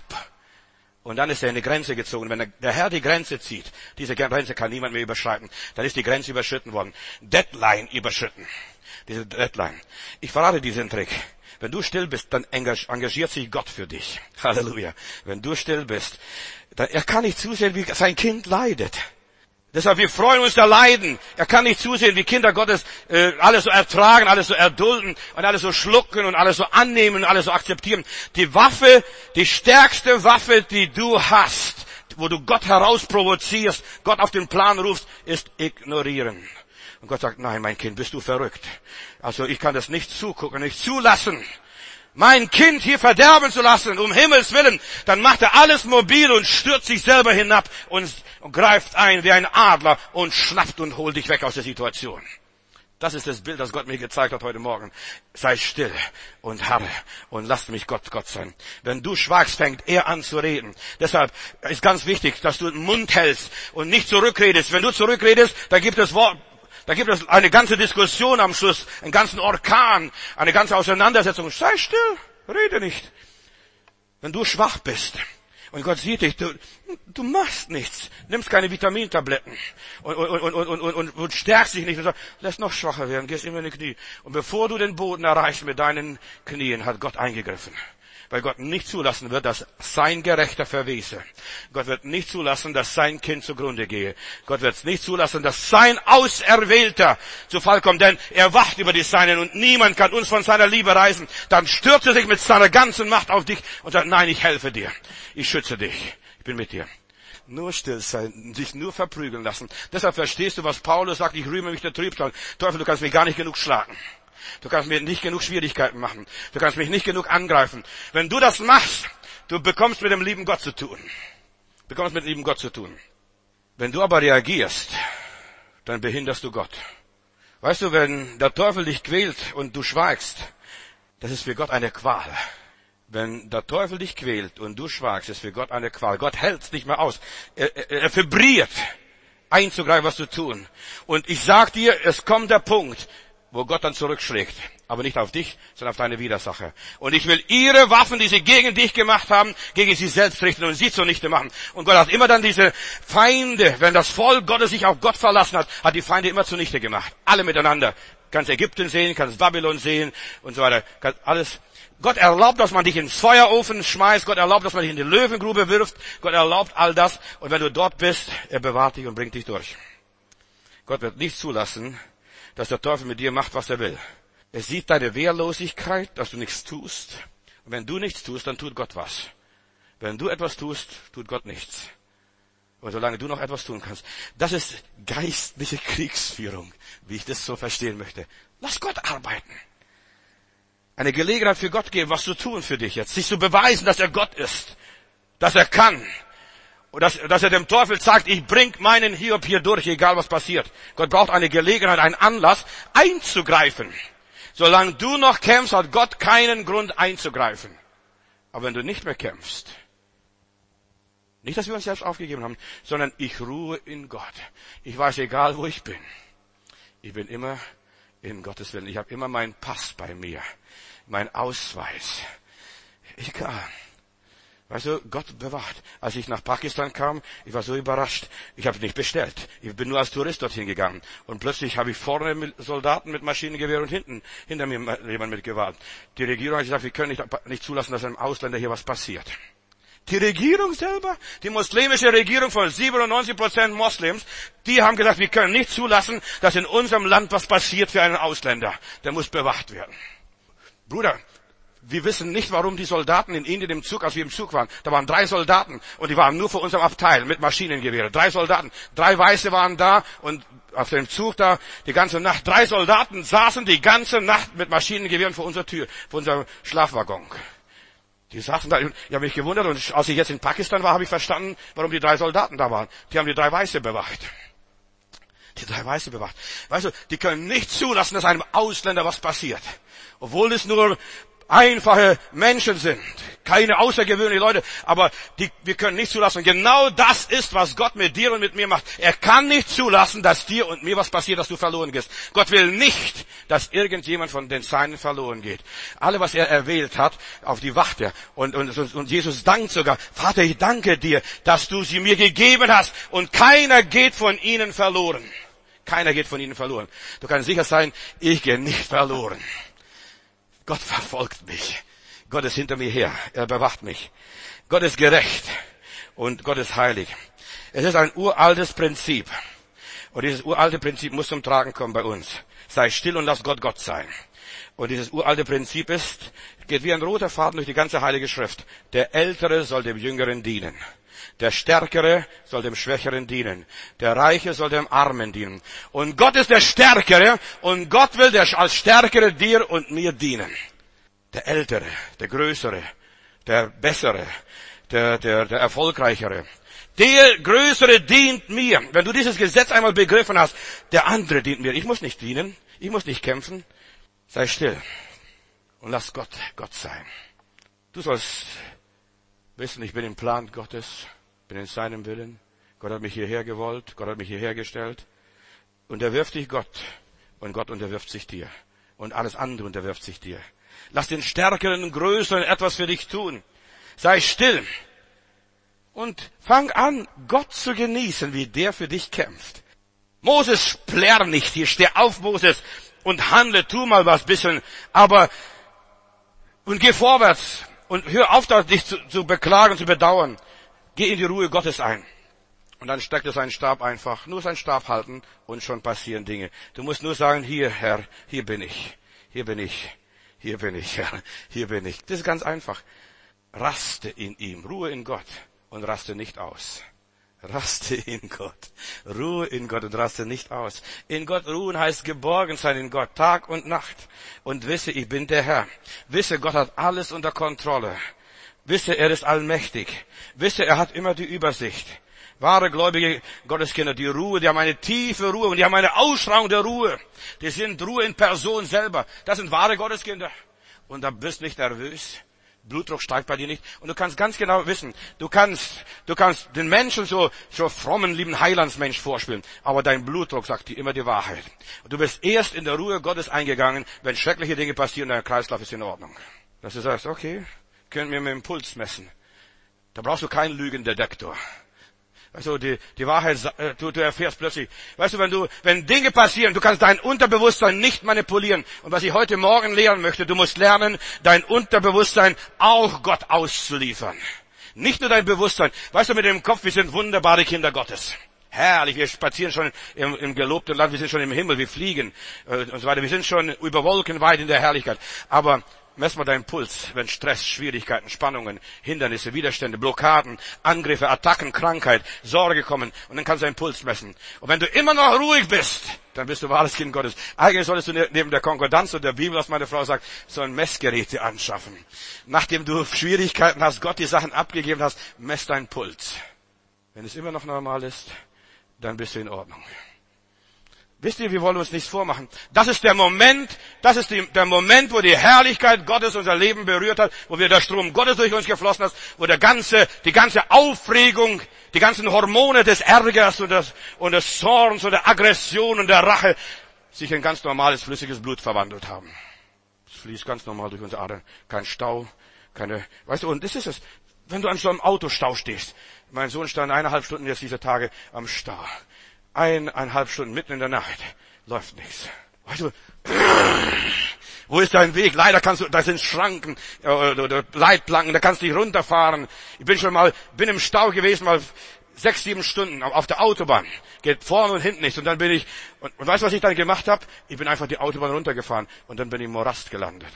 Und dann ist er in die Grenze gezogen. Wenn der, der Herr die Grenze zieht, diese Grenze kann niemand mehr überschreiten, dann ist die Grenze überschritten worden. Deadline überschritten. Diese Deadline. Ich verrate diesen Trick. Wenn du still bist, dann engagiert sich Gott für dich. Halleluja. Wenn du still bist, dann, er kann nicht zusehen, wie sein Kind leidet. Deshalb, wir freuen uns da Leiden. Er kann nicht zusehen, wie Kinder Gottes äh, alles so ertragen, alles so erdulden und alles so schlucken und alles so annehmen und alles so akzeptieren. Die Waffe, die stärkste Waffe, die du hast, wo du Gott herausprovozierst, Gott auf den Plan rufst, ist ignorieren. Und Gott sagt, nein, mein Kind, bist du verrückt. Also ich kann das nicht zugucken, nicht zulassen. Mein Kind hier verderben zu lassen, um Himmels Willen, dann macht er alles mobil und stürzt sich selber hinab und, und greift ein wie ein Adler und schnappt und holt dich weg aus der Situation. Das ist das Bild, das Gott mir gezeigt hat heute Morgen. Sei still und harre und lass mich Gott Gott sein. Wenn du schweigst, fängt er an zu reden. Deshalb ist ganz wichtig, dass du den Mund hältst und nicht zurückredest. Wenn du zurückredest, dann gibt es Wort, Da gibt es eine ganze Diskussion am Schluss, einen ganzen Orkan, eine ganze Auseinandersetzung. Sei still, rede nicht. Wenn du schwach bist und Gott sieht dich, du, du machst nichts, nimmst keine Vitamintabletten und, und, und, und, und, und, und stärkst dich nicht und sagst, lässt noch schwacher werden, gehst immer in die Knie. Und bevor du den Boden erreichst mit deinen Knien, hat Gott eingegriffen. Weil Gott nicht zulassen wird, dass sein Gerechter verwese. Gott wird nicht zulassen, dass sein Kind zugrunde gehe. Gott wird nicht zulassen, dass sein Auserwählter zu Fall kommt, denn er wacht über die Seinen und niemand kann uns von seiner Liebe reißen. Dann stürzt er sich mit seiner ganzen Macht auf dich und sagt, nein, ich helfe dir. Ich schütze dich. Ich bin mit dir. Nur still sein, sich nur verprügeln lassen. Deshalb verstehst du, was Paulus sagt, ich rühme mich der Trübsal. Teufel, du kannst mich gar nicht genug schlagen. Du kannst mir nicht genug Schwierigkeiten machen. Du kannst mich nicht genug angreifen. Wenn du das machst, du bekommst mit dem lieben Gott zu tun. Bekommst mit dem lieben Gott zu tun. Wenn du aber reagierst, dann behinderst du Gott. Weißt du, wenn der Teufel dich quält und du schweigst, das ist für Gott eine Qual. Wenn der Teufel dich quält und du schweigst, ist für Gott eine Qual. Gott hält es nicht mehr aus. Er, er, er vibriert, einzugreifen, was zu tun. Und ich sag dir, es kommt der Punkt, wo Gott dann zurückschlägt. Aber nicht auf dich, sondern auf deine Widersacher. Und ich will ihre Waffen, die sie gegen dich gemacht haben, gegen sie selbst richten und sie zunichte machen. Und Gott hat immer dann diese Feinde, wenn das Volk Gottes sich auf Gott verlassen hat, hat die Feinde immer zunichte gemacht. Alle miteinander. Kannst Ägypten sehen, kannst Babylon sehen und so weiter. Kannst alles. Gott erlaubt, dass man dich ins Feuerofen schmeißt. Gott erlaubt, dass man dich in die Löwengrube wirft. Gott erlaubt all das. Und wenn du dort bist, er bewahrt dich und bringt dich durch. Gott wird nicht zulassen, dass der Teufel mit dir macht, was er will. Er sieht deine Wehrlosigkeit, dass du nichts tust. Und wenn du nichts tust, dann tut Gott was. Wenn du etwas tust, tut Gott nichts. Und solange du noch etwas tun kannst. Das ist geistliche Kriegsführung, wie ich das so verstehen möchte. Lass Gott arbeiten. Eine Gelegenheit für Gott geben, was zu tun für dich jetzt. Sich zu beweisen, dass er Gott ist. Dass er kann. Und dass, dass er dem Teufel sagt, ich bring meinen Hiob hier durch, egal was passiert. Gott braucht eine Gelegenheit, einen Anlass, einzugreifen. Solange du noch kämpfst, hat Gott keinen Grund einzugreifen. Aber wenn du nicht mehr kämpfst, nicht, dass wir uns selbst aufgegeben haben, sondern ich ruhe in Gott. Ich weiß, egal wo ich bin, ich bin immer in Gottes Willen. Ich habe immer meinen Pass bei mir, meinen Ausweis. Egal. Weißt du, Gott bewahrt. Als ich nach Pakistan kam, ich war so überrascht. Ich habe nicht bestellt. Ich bin nur als Tourist dorthin gegangen. Und plötzlich habe ich vorne mit Soldaten mit Maschinengewehr und hinten, hinter mir jemand mit Gewalt. Die Regierung hat gesagt, wir können nicht, nicht zulassen, dass einem Ausländer hier was passiert. Die Regierung selber, die muslimische Regierung von siebenundneunzig Prozent Moslems, die haben gesagt, wir können nicht zulassen, dass in unserem Land was passiert für einen Ausländer. Der muss bewacht werden. Bruder, wir wissen nicht, warum die Soldaten in Indien im Zug, als wir im Zug waren, da waren drei Soldaten und die waren nur für unserem Abteil mit Maschinengewehren. Drei Soldaten, drei Weiße waren da und auf dem Zug da die ganze Nacht. Drei Soldaten saßen die ganze Nacht mit Maschinengewehren vor unserer Tür, vor unserem Schlafwaggon. Die saßen da, ich habe mich gewundert und als ich jetzt in Pakistan war, habe ich verstanden, warum die drei Soldaten da waren. Die haben die drei Weiße bewacht. Die drei Weiße bewacht. Weißt du, die können nicht zulassen, dass einem Ausländer was passiert. Obwohl es nur einfache Menschen sind, keine außergewöhnlichen Leute, aber die, wir können nicht zulassen. Genau das ist, was Gott mit dir und mit mir macht. Er kann nicht zulassen, dass dir und mir was passiert, dass du verloren gehst. Gott will nicht, dass irgendjemand von den Seinen verloren geht. Alle, was er erwählt hat, auf die Wacht er. Und, und, und Jesus dankt sogar, Vater, ich danke dir, dass du sie mir gegeben hast und keiner geht von ihnen verloren. Keiner geht von ihnen verloren. Du kannst sicher sein, ich gehe nicht verloren. Gott verfolgt mich. Gott ist hinter mir her. Er bewacht mich. Gott ist gerecht und Gott ist heilig. Es ist ein uraltes Prinzip. Und dieses uralte Prinzip muss zum Tragen kommen bei uns. Sei still und lass Gott Gott sein. Und dieses uralte Prinzip ist, geht wie ein roter Faden durch die ganze Heilige Schrift. Der Ältere soll dem Jüngeren dienen. Der Stärkere soll dem Schwächeren dienen. Der Reiche soll dem Armen dienen. Und Gott ist der Stärkere und Gott will der als Stärkere dir und mir dienen. Der Ältere, der Größere, der Bessere, der, der, der Erfolgreichere. Der Größere dient mir. Wenn du dieses Gesetz einmal begriffen hast, der andere dient mir. Ich muss nicht dienen, ich muss nicht kämpfen. Sei still und lass Gott Gott sein. Du sollst wissen, ich bin im Plan Gottes, bin in seinem Willen. Gott hat mich hierher gewollt, Gott hat mich hierher gestellt. Unterwirf dich Gott und Gott unterwirft sich dir. Und alles andere unterwirft sich dir. Lass den Stärkeren und Größeren etwas für dich tun. Sei still und fang an, Gott zu genießen, wie der für dich kämpft. Moses, plärr nicht hier, steh auf, Moses, und handle, tu mal was bisschen, aber, und geh vorwärts. Und hör auf, dich zu, zu beklagen, zu bedauern. Geh in die Ruhe Gottes ein. Und dann steckt er seinen Stab einfach. Nur seinen Stab halten und schon passieren Dinge. Du musst nur sagen, hier, Herr, hier bin ich. Hier bin ich. Hier bin ich, Herr. Hier bin ich. Das ist ganz einfach. Raste in ihm. Ruhe in Gott. Und raste nicht aus. Raste in Gott. Ruhe in Gott und raste nicht aus. In Gott ruhen heißt geborgen sein in Gott, Tag und Nacht. Und wisse, ich bin der Herr. Wisse, Gott hat alles unter Kontrolle. Wisse, er ist allmächtig. Wisse, er hat immer die Übersicht. Wahre gläubige Gotteskinder, die Ruhe, die haben eine tiefe Ruhe und die haben eine Ausstrahlung der Ruhe. Die sind Ruhe in Person selber. Das sind wahre Gotteskinder. Und da bist du nicht nervös. Blutdruck steigt bei dir nicht. Und du kannst ganz genau wissen, du kannst, du kannst den Menschen so, so frommen, lieben Heilandsmensch vorspielen. Aber dein Blutdruck sagt dir immer die Wahrheit. Und du bist erst in der Ruhe Gottes eingegangen, wenn schreckliche Dinge passieren, dein Kreislauf ist in Ordnung. Dass du sagst, okay, können wir mit dem Puls messen. Da brauchst du keinen Lügendetektor. Also die, die Wahrheit, du, du erfährst plötzlich. Weißt du, wenn du, wenn Dinge passieren, du kannst dein Unterbewusstsein nicht manipulieren. Und was ich heute Morgen lehren möchte, du musst lernen, dein Unterbewusstsein auch Gott auszuliefern. Nicht nur dein Bewusstsein. Weißt du, mit dem Kopf, wir sind wunderbare Kinder Gottes. Herrlich, wir spazieren schon im, im gelobten Land, wir sind schon im Himmel, wir fliegen äh, und so weiter. Wir sind schon über Wolken weit in der Herrlichkeit. Aber mess mal deinen Puls, wenn Stress, Schwierigkeiten, Spannungen, Hindernisse, Widerstände, Blockaden, Angriffe, Attacken, Krankheit, Sorge kommen und dann kannst du deinen Puls messen. Und wenn du immer noch ruhig bist, dann bist du wahres Kind Gottes. Eigentlich solltest du neben der Konkordanz und der Bibel, was meine Frau sagt, so ein Messgerät anschaffen. Nachdem du Schwierigkeiten hast, Gott die Sachen abgegeben hast, mess deinen Puls. Wenn es immer noch normal ist, dann bist du in Ordnung. Wisst ihr, wir wollen uns nichts vormachen. Das ist der Moment, das ist die, der Moment, wo die Herrlichkeit Gottes unser Leben berührt hat, wo wir der Strom Gottes durch uns geflossen ist, wo der ganze, die ganze Aufregung, die ganzen Hormone des Ärgers und des, und des Zorns und der Aggression und der Rache sich in ganz normales, flüssiges Blut verwandelt haben. Es fließt ganz normal durch unsere Adern. Kein Stau, keine, weißt du, und das ist es. Wenn du an so einem Autostau stehst. Mein Sohn stand eineinhalb Stunden jetzt diese Tage am Stau. Eineinhalb Stunden mitten in der Nacht. Läuft nichts. Weißt du, wo ist dein Weg? Leider kannst du, da sind Schranken, oder Leitplanken, da kannst du nicht runterfahren. Ich bin schon mal, bin im Stau gewesen, mal sechs, sieben Stunden auf der Autobahn. Geht vorne und hinten nichts. Und dann bin ich, und, und weißt du, was ich dann gemacht habe? Ich bin einfach die Autobahn runtergefahren und dann bin ich im Morast gelandet.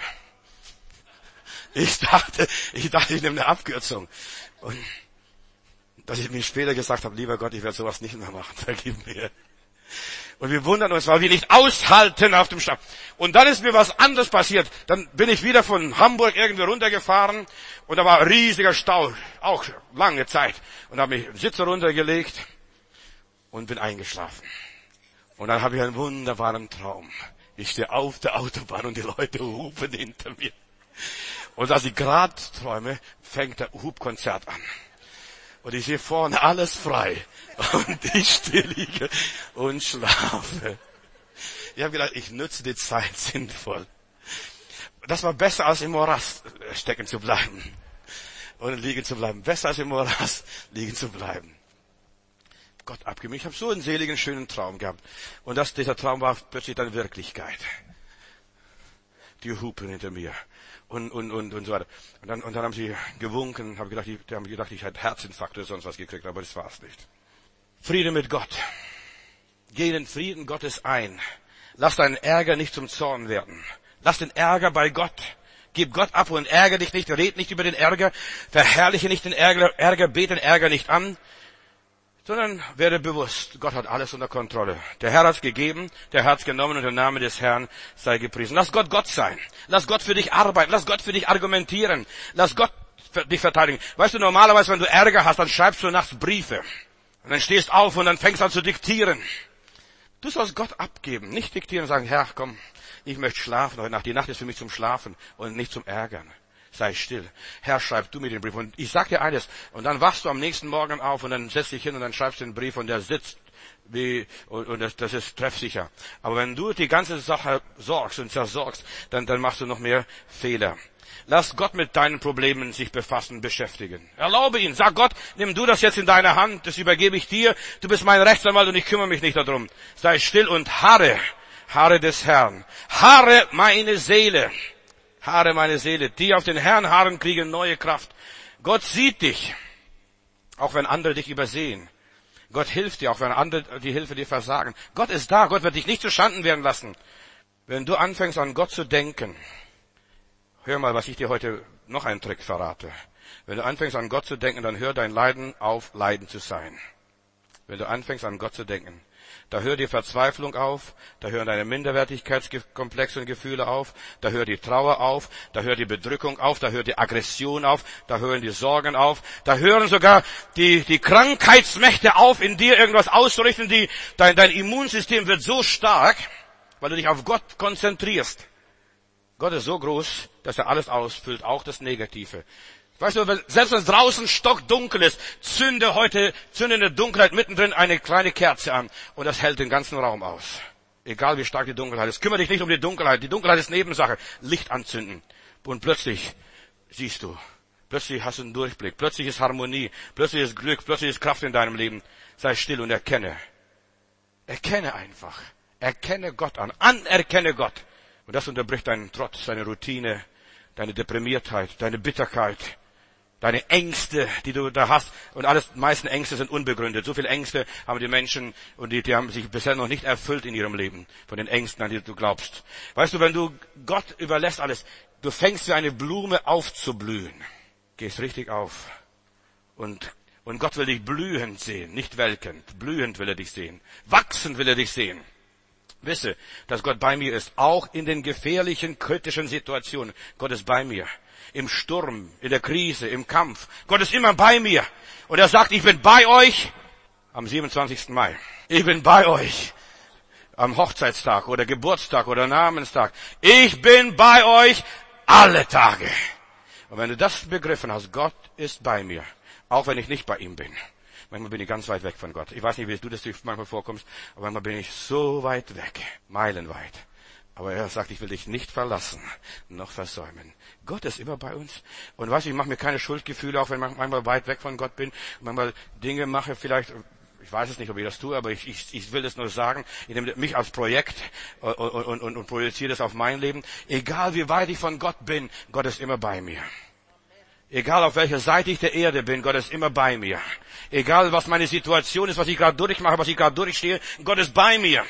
Ich dachte, ich dachte, ich nehme eine Abkürzung. Und dass ich mir später gesagt habe, lieber Gott, ich werde sowas nicht mehr machen, vergib mir. Und wir wundern uns, weil wir nicht aushalten auf dem Stau. Und dann ist mir was anderes passiert. Dann bin ich wieder von Hamburg irgendwie runtergefahren und da war ein riesiger Stau, auch lange Zeit. Und habe mich im Sitz runtergelegt und bin eingeschlafen. Und dann habe ich einen wunderbaren Traum. Ich stehe auf der Autobahn und die Leute hupen hinter mir. Und als ich gerade träume, fängt der Hubkonzert an. Und ich sehe vorne alles frei. Und ich still liege und schlafe. Ich habe gedacht, ich nutze die Zeit sinnvoll. Das war besser als im Morast stecken zu bleiben. Und liegen zu bleiben. Besser als im Morast liegen zu bleiben. Gott abgeben. Ich habe so einen seligen, schönen Traum gehabt. Und das, dieser Traum war plötzlich dann Wirklichkeit. Die hupen hinter mir. Und, und, und, und so weiter. Und dann, und dann haben sie gewunken, haben gedacht, die, die haben gedacht, ich hätte Herzinfarkt oder sonst was gekriegt, aber das war's nicht. Friede mit Gott. Geh in den Frieden Gottes ein. Lass deinen Ärger nicht zum Zorn werden. Lass den Ärger bei Gott. Gib Gott ab und ärger dich nicht, red nicht über den Ärger, verherrliche nicht den Ärger, Ärger, bete den Ärger nicht an, sondern werde bewusst, Gott hat alles unter Kontrolle. Der Herr hat's gegeben, der Herr hat's genommen und der Name des Herrn sei gepriesen. Lass Gott Gott sein. Lass Gott für dich arbeiten. Lass Gott für dich argumentieren. Lass Gott für dich verteidigen. Weißt du, normalerweise, wenn du Ärger hast, dann schreibst du nachts Briefe. Und dann stehst auf und dann fängst an zu diktieren. Du sollst Gott abgeben, nicht diktieren und sagen, Herr, komm, ich möchte schlafen heute Nacht. Die Nacht ist für mich zum Schlafen und nicht zum Ärgern. Sei still. Herr, schreib du mir den Brief. Und ich sag dir eines. Und dann wachst du am nächsten Morgen auf und dann setzt dich hin und dann schreibst du den Brief und der sitzt wie, und, und das, das ist treffsicher. Aber wenn du die ganze Sache sorgst und zersorgst, dann, dann machst du noch mehr Fehler. Lass Gott mit deinen Problemen sich befassen, beschäftigen. Erlaube ihn. Sag Gott, nimm du das jetzt in deine Hand. Das übergebe ich dir. Du bist mein Rechtsanwalt und ich kümmere mich nicht darum. Sei still und harre. Harre des Herrn. Harre meine Seele. Harre meine Seele. Die auf den Herrn harren, kriegen neue Kraft. Gott sieht dich, auch wenn andere dich übersehen. Gott hilft dir, auch wenn andere die Hilfe dir versagen. Gott ist da. Gott wird dich nicht zu Schanden werden lassen. Wenn du anfängst, an Gott zu denken, hör mal, was ich dir heute noch einen Trick verrate. Wenn du anfängst, an Gott zu denken, dann hör dein Leiden auf, Leiden zu sein. wenn du anfängst, an Gott zu denken. Da hört die Verzweiflung auf, da hören deine Minderwertigkeitskomplexe und Gefühle auf, da hört die Trauer auf, da hört die Bedrückung auf, da hört die Aggression auf, da hören die Sorgen auf, da hören sogar die, die Krankheitsmächte auf, in dir irgendwas auszurichten, die, dein, dein Immunsystem wird so stark, weil du dich auf Gott konzentrierst. Gott ist so groß, dass er alles ausfüllt, auch das Negative. Weißt du, selbst wenn es draußen stockdunkel ist, zünde heute, zünde in der Dunkelheit mittendrin eine kleine Kerze an und das hält den ganzen Raum aus. Egal wie stark die Dunkelheit ist. Kümmere dich nicht um die Dunkelheit. Die Dunkelheit ist Nebensache. Licht anzünden. Und plötzlich siehst du, plötzlich hast du einen Durchblick, plötzlich ist Harmonie, plötzlich ist Glück, plötzlich ist Kraft in deinem Leben. Sei still und erkenne. Erkenne einfach. Erkenne Gott an. Anerkenne Gott. Und das unterbricht deinen Trotz, deine Routine, deine Deprimiertheit, deine Bitterkeit. Deine Ängste, die du da hast, und alles, die meisten Ängste sind unbegründet. So viele Ängste haben die Menschen, und die, die haben sich bisher noch nicht erfüllt in ihrem Leben, von den Ängsten, an die du glaubst. Weißt du, wenn du Gott überlässt alles, du fängst wie eine Blume aufzublühen. Gehst richtig auf. Und, und Gott will dich blühend sehen, nicht welkend. Blühend will er dich sehen. Wachsend will er dich sehen. Wisse, dass Gott bei mir ist, auch in den gefährlichen, kritischen Situationen. Gott ist bei mir. Im Sturm, in der Krise, im Kampf. Gott ist immer bei mir. Und er sagt, ich bin bei euch am siebenundzwanzigsten Mai. Ich bin bei euch am Hochzeitstag oder Geburtstag oder Namenstag. Ich bin bei euch alle Tage. Und wenn du das begriffen hast, Gott ist bei mir, auch wenn ich nicht bei ihm bin. Manchmal bin ich ganz weit weg von Gott. Ich weiß nicht, wie du das manchmal vorkommst, aber manchmal bin ich so weit weg, meilenweit. Aber er sagt, ich will dich nicht verlassen, noch versäumen. Gott ist immer bei uns. Und weißt du, ich mache mir keine Schuldgefühle, auch wenn ich manchmal weit weg von Gott bin, manchmal Dinge mache, vielleicht, ich weiß es nicht, ob ich das tue, aber ich, ich, ich will das nur sagen, ich nehme mich als Projekt und, und, und, und projiziere das auf mein Leben. Egal wie weit ich von Gott bin, Gott ist immer bei mir. Egal auf welcher Seite ich der Erde bin, Gott ist immer bei mir. Egal was meine Situation ist, was ich gerade durchmache, was ich gerade durchstehe, Gott ist bei mir.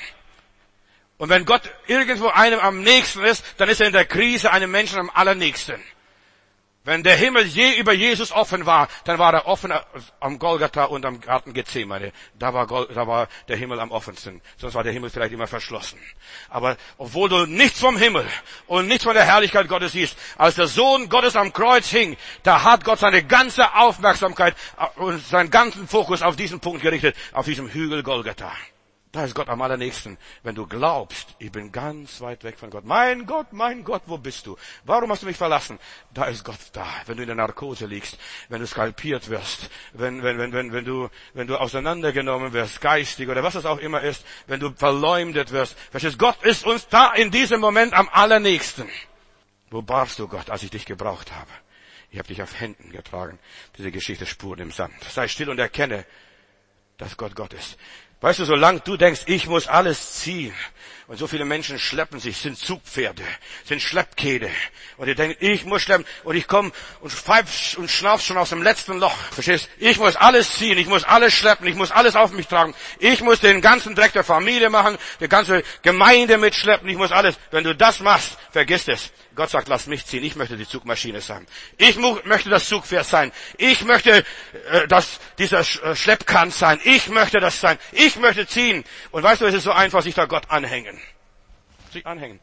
Und wenn Gott irgendwo einem am nächsten ist, dann ist er in der Krise einem Menschen am allernächsten. Wenn der Himmel je über Jesus offen war, dann war er offen am Golgatha und am Garten Gethsemane. Da war, Gol- da war der Himmel am offensten. Sonst war der Himmel vielleicht immer verschlossen. Aber obwohl du nichts vom Himmel und nichts von der Herrlichkeit Gottes siehst, als der Sohn Gottes am Kreuz hing, da hat Gott seine ganze Aufmerksamkeit und seinen ganzen Fokus auf diesen Punkt gerichtet, auf diesem Hügel Golgatha. Da ist Gott am allernächsten. Wenn du glaubst, ich bin ganz weit weg von Gott. Mein Gott, mein Gott, wo bist du? Warum hast du mich verlassen? Da ist Gott da. Wenn du in der Narkose liegst, wenn du skalpiert wirst, wenn, wenn, wenn, wenn, wenn du, wenn du auseinandergenommen wirst, geistig oder was es auch immer ist, wenn du verleumdet wirst. Verstehst? Gott ist uns da in diesem Moment am allernächsten. Wo warst du, Gott, als ich dich gebraucht habe? Ich habe dich auf Händen getragen. Diese Geschichte Spuren im Sand. Sei still und erkenne, dass Gott Gott ist. Weißt du, solange du denkst, ich muss alles ziehen, und so viele Menschen schleppen sich, sind Zugpferde, sind Schleppkähne, und die denken, ich muss schleppen, und ich komme und pfeif und schnauf schon aus dem letzten Loch, verstehst? Ich muss alles ziehen, ich muss alles schleppen, ich muss alles auf mich tragen, ich muss den ganzen Dreck der Familie machen, die ganze Gemeinde mitschleppen, ich muss alles. Wenn du das machst, vergiss es. Gott sagt, lass mich ziehen, ich möchte die Zugmaschine sein. Ich mu- möchte das Zugpferd sein. Ich möchte äh, das, dieser Sch- äh, Schleppkran sein. Ich möchte das sein. Ich möchte ziehen. Und weißt du, es ist so einfach, sich da Gott anhängen. Sich anhängen.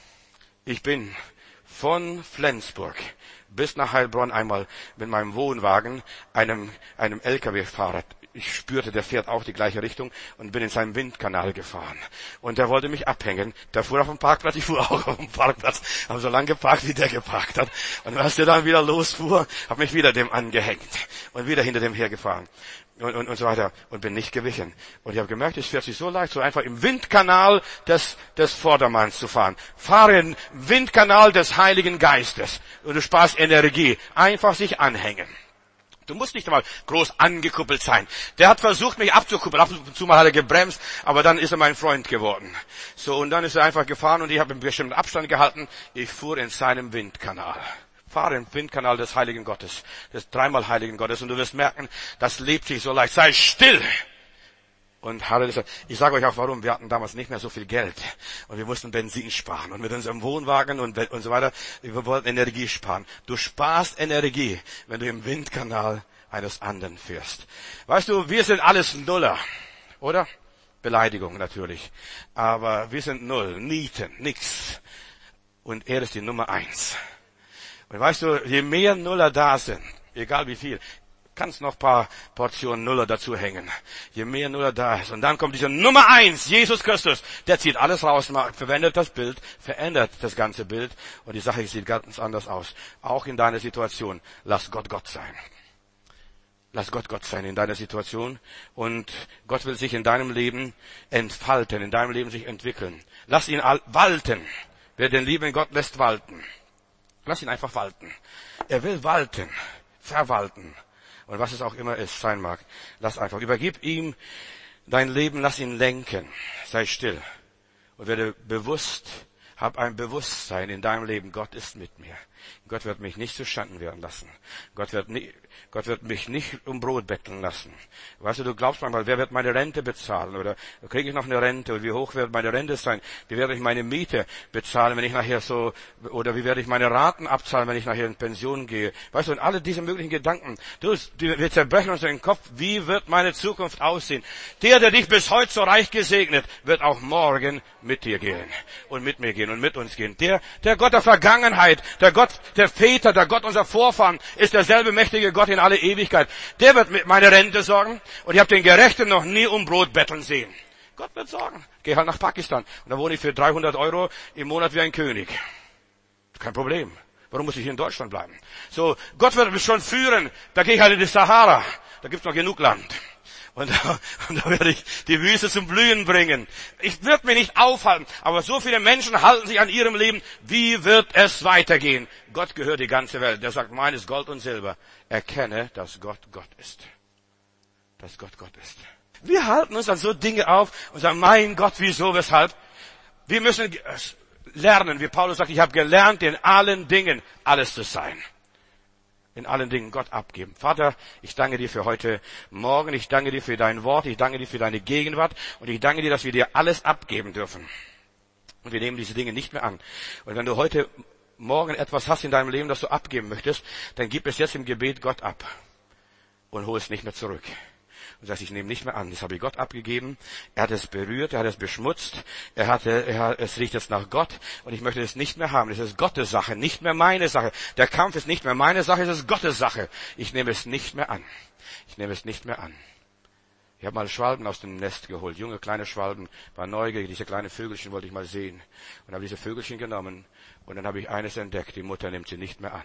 Ich bin von Flensburg bis nach Heilbronn einmal mit meinem Wohnwagen einem, einem L K W-Fahrer. Ich spürte, der fährt auch die gleiche Richtung und bin in seinem Windkanal gefahren. Und der wollte mich abhängen. Der fuhr auf dem Parkplatz, ich fuhr auch auf dem Parkplatz. Habe so lange geparkt, wie der geparkt hat. Und als der dann wieder losfuhr, habe mich wieder dem angehängt. Und wieder hinter dem hergefahren. Und, und, und so weiter. Und bin nicht gewichen. Und ich habe gemerkt, es fährt sich so leicht, so einfach im Windkanal des, des Vordermanns zu fahren. Fahre im Windkanal des Heiligen Geistes. Und du sparst Energie. Einfach sich anhängen. Du musst nicht einmal groß angekuppelt sein. Der hat versucht, mich abzukuppeln. Ab und zu mal hat er gebremst, aber dann ist er mein Freund geworden. So, und dann ist er einfach gefahren und ich habe einen bestimmten Abstand gehalten. Ich fuhr in seinem Windkanal. Fahre im Windkanal des Heiligen Gottes, des dreimal Heiligen Gottes. Und du wirst merken, das lebt sich so leicht. Sei still! Und Halleluja. Ich sage euch auch warum. Wir hatten damals nicht mehr so viel Geld. Und wir mussten Benzin sparen. Und mit unserem Wohnwagen und, und so weiter, wir wollten Energie sparen. Du sparst Energie, wenn du im Windkanal eines anderen führst. Weißt du, wir sind alles Nuller, oder? Beleidigung natürlich. Aber wir sind Null, Nieten, nix. Und er ist die Nummer eins. Und weißt du, je mehr Nuller da sind, egal wie viel, kannst noch ein paar Portionen Nuller dazu hängen. Je mehr Nuller da ist. Und dann kommt diese Nummer eins, Jesus Christus. Der zieht alles raus, verwendet das Bild, verändert das ganze Bild. Und die Sache sieht ganz anders aus. Auch in deiner Situation. Lass Gott Gott sein. Lass Gott Gott sein in deiner Situation. Und Gott will sich in deinem Leben entfalten, in deinem Leben sich entwickeln. Lass ihn walten. Wer den lieben Gott lässt walten. Lass ihn einfach walten. Er will walten, verwalten. Und was es auch immer ist, sein mag. Lass einfach. Übergib ihm dein Leben, lass ihn lenken. Sei still. Und werde bewusst, hab ein Bewusstsein in deinem Leben. Gott ist mit mir. Gott wird mich nicht zuschanden werden lassen. Gott wird, nie, Gott wird mich nicht um Brot betteln lassen. Weißt du, du glaubst manchmal, wer wird meine Rente bezahlen? Oder kriege ich noch eine Rente? Und wie hoch wird meine Rente sein? Wie werde ich meine Miete bezahlen, wenn ich nachher so, oder wie werde ich meine Raten abzahlen, wenn ich nachher in Pension gehe? Weißt du, und alle diese möglichen Gedanken, du, wir zerbrechen uns den Kopf, wie wird meine Zukunft aussehen? Der, der dich bis heute so reich gesegnet, wird auch morgen mit dir gehen. Und mit mir gehen und mit uns gehen. Der, der Gott der Vergangenheit, der Gott der Väter, der Gott unserer Vorfahren, ist derselbe mächtige Gott in alle Ewigkeit. Der wird mit meine Rente sorgen. Und ich habe den Gerechten noch nie um Brot betteln sehen. Gott wird sorgen. Geh halt nach Pakistan. Und da wohne ich für dreihundert Euro im Monat wie ein König. Kein Problem. Warum muss ich hier in Deutschland bleiben? So, Gott wird mich schon führen. Da gehe ich halt in die Sahara. Da gibt's noch genug Land. Und da, und da werde ich die Wüste zum Blühen bringen. Ich würde mich nicht aufhalten, aber so viele Menschen halten sich an ihrem Leben. Wie wird es weitergehen? Gott gehört die ganze Welt. Der sagt, meines Gold und Silber. Erkenne, dass Gott Gott ist. Dass Gott Gott ist. Wir halten uns an so Dinge auf und sagen, mein Gott, wieso, weshalb? Wir müssen lernen, wie Paulus sagt, ich habe gelernt, in allen Dingen alles zu sein. In allen Dingen Gott abgeben. Vater, ich danke dir für heute Morgen. Ich danke dir für dein Wort. Ich danke dir für deine Gegenwart. Und ich danke dir, dass wir dir alles abgeben dürfen. Und wir nehmen diese Dinge nicht mehr an. Und wenn du heute Morgen etwas hast in deinem Leben, das du abgeben möchtest, dann gib es jetzt im Gebet Gott ab. Und hol es nicht mehr zurück. Und sagst, ich nehme nicht mehr an. Das habe ich Gott abgegeben. Er hat es berührt, er hat es beschmutzt. Er hatte, er hat, es riecht jetzt nach Gott. Und ich möchte es nicht mehr haben. Das ist Gottes Sache, nicht mehr meine Sache. Der Kampf ist nicht mehr meine Sache, es ist Gottes Sache. Ich nehme es nicht mehr an. Ich nehme es nicht mehr an. Ich habe mal Schwalben aus dem Nest geholt. Junge, kleine Schwalben. War neugierig. Diese kleinen Vögelchen wollte ich mal sehen. Und habe diese Vögelchen genommen. Und dann habe ich eines entdeckt. Die Mutter nimmt sie nicht mehr an.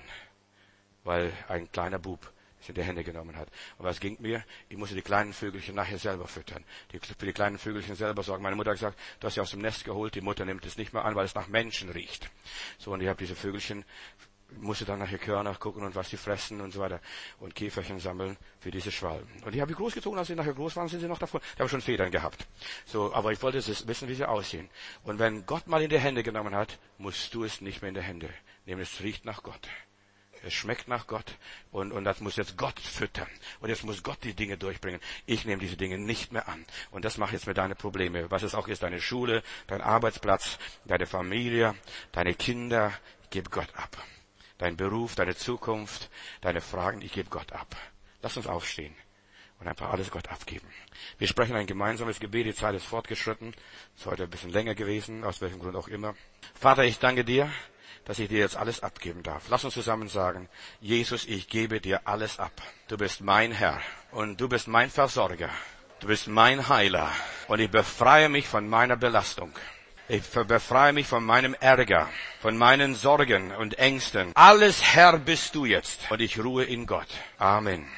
Weil ein kleiner Bub in die Hände genommen hat. Und was ging mir? Ich musste die kleinen Vögelchen nachher selber füttern. Die, für die kleinen Vögelchen selber sorgen. Meine Mutter hat gesagt, du hast sie aus dem Nest geholt, die Mutter nimmt es nicht mehr an, weil es nach Menschen riecht. So, und ich habe diese Vögelchen, musste dann nachher Körner gucken und was sie fressen und so weiter. Und Käferchen sammeln für diese Schwalben. Und die habe ich großgezogen, als sie nachher groß waren, sind sie noch davor. Die haben schon Federn gehabt. So, aber ich wollte es wissen, wie sie aussehen. Und wenn Gott mal in die Hände genommen hat, musst du es nicht mehr in die Hände nehmen. Es riecht nach Gott. Es schmeckt nach Gott und, und das muss jetzt Gott füttern. Und jetzt muss Gott die Dinge durchbringen. Ich nehme diese Dinge nicht mehr an. Und das macht jetzt mir deine Probleme. Was es auch ist, deine Schule, dein Arbeitsplatz, deine Familie, deine Kinder. Ich gebe Gott ab. Dein Beruf, deine Zukunft, deine Fragen, ich gebe Gott ab. Lass uns aufstehen und einfach alles Gott abgeben. Wir sprechen ein gemeinsames Gebet. Die Zeit ist fortgeschritten. Ist heute ein bisschen länger gewesen, aus welchem Grund auch immer. Vater, ich danke dir, dass ich dir jetzt alles abgeben darf. Lass uns zusammen sagen, Jesus, ich gebe dir alles ab. Du bist mein Herr und du bist mein Versorger. Du bist mein Heiler und ich befreie mich von meiner Belastung. Ich befreie mich von meinem Ärger, von meinen Sorgen und Ängsten. Alles Herr bist du jetzt und ich ruhe in Gott. Amen.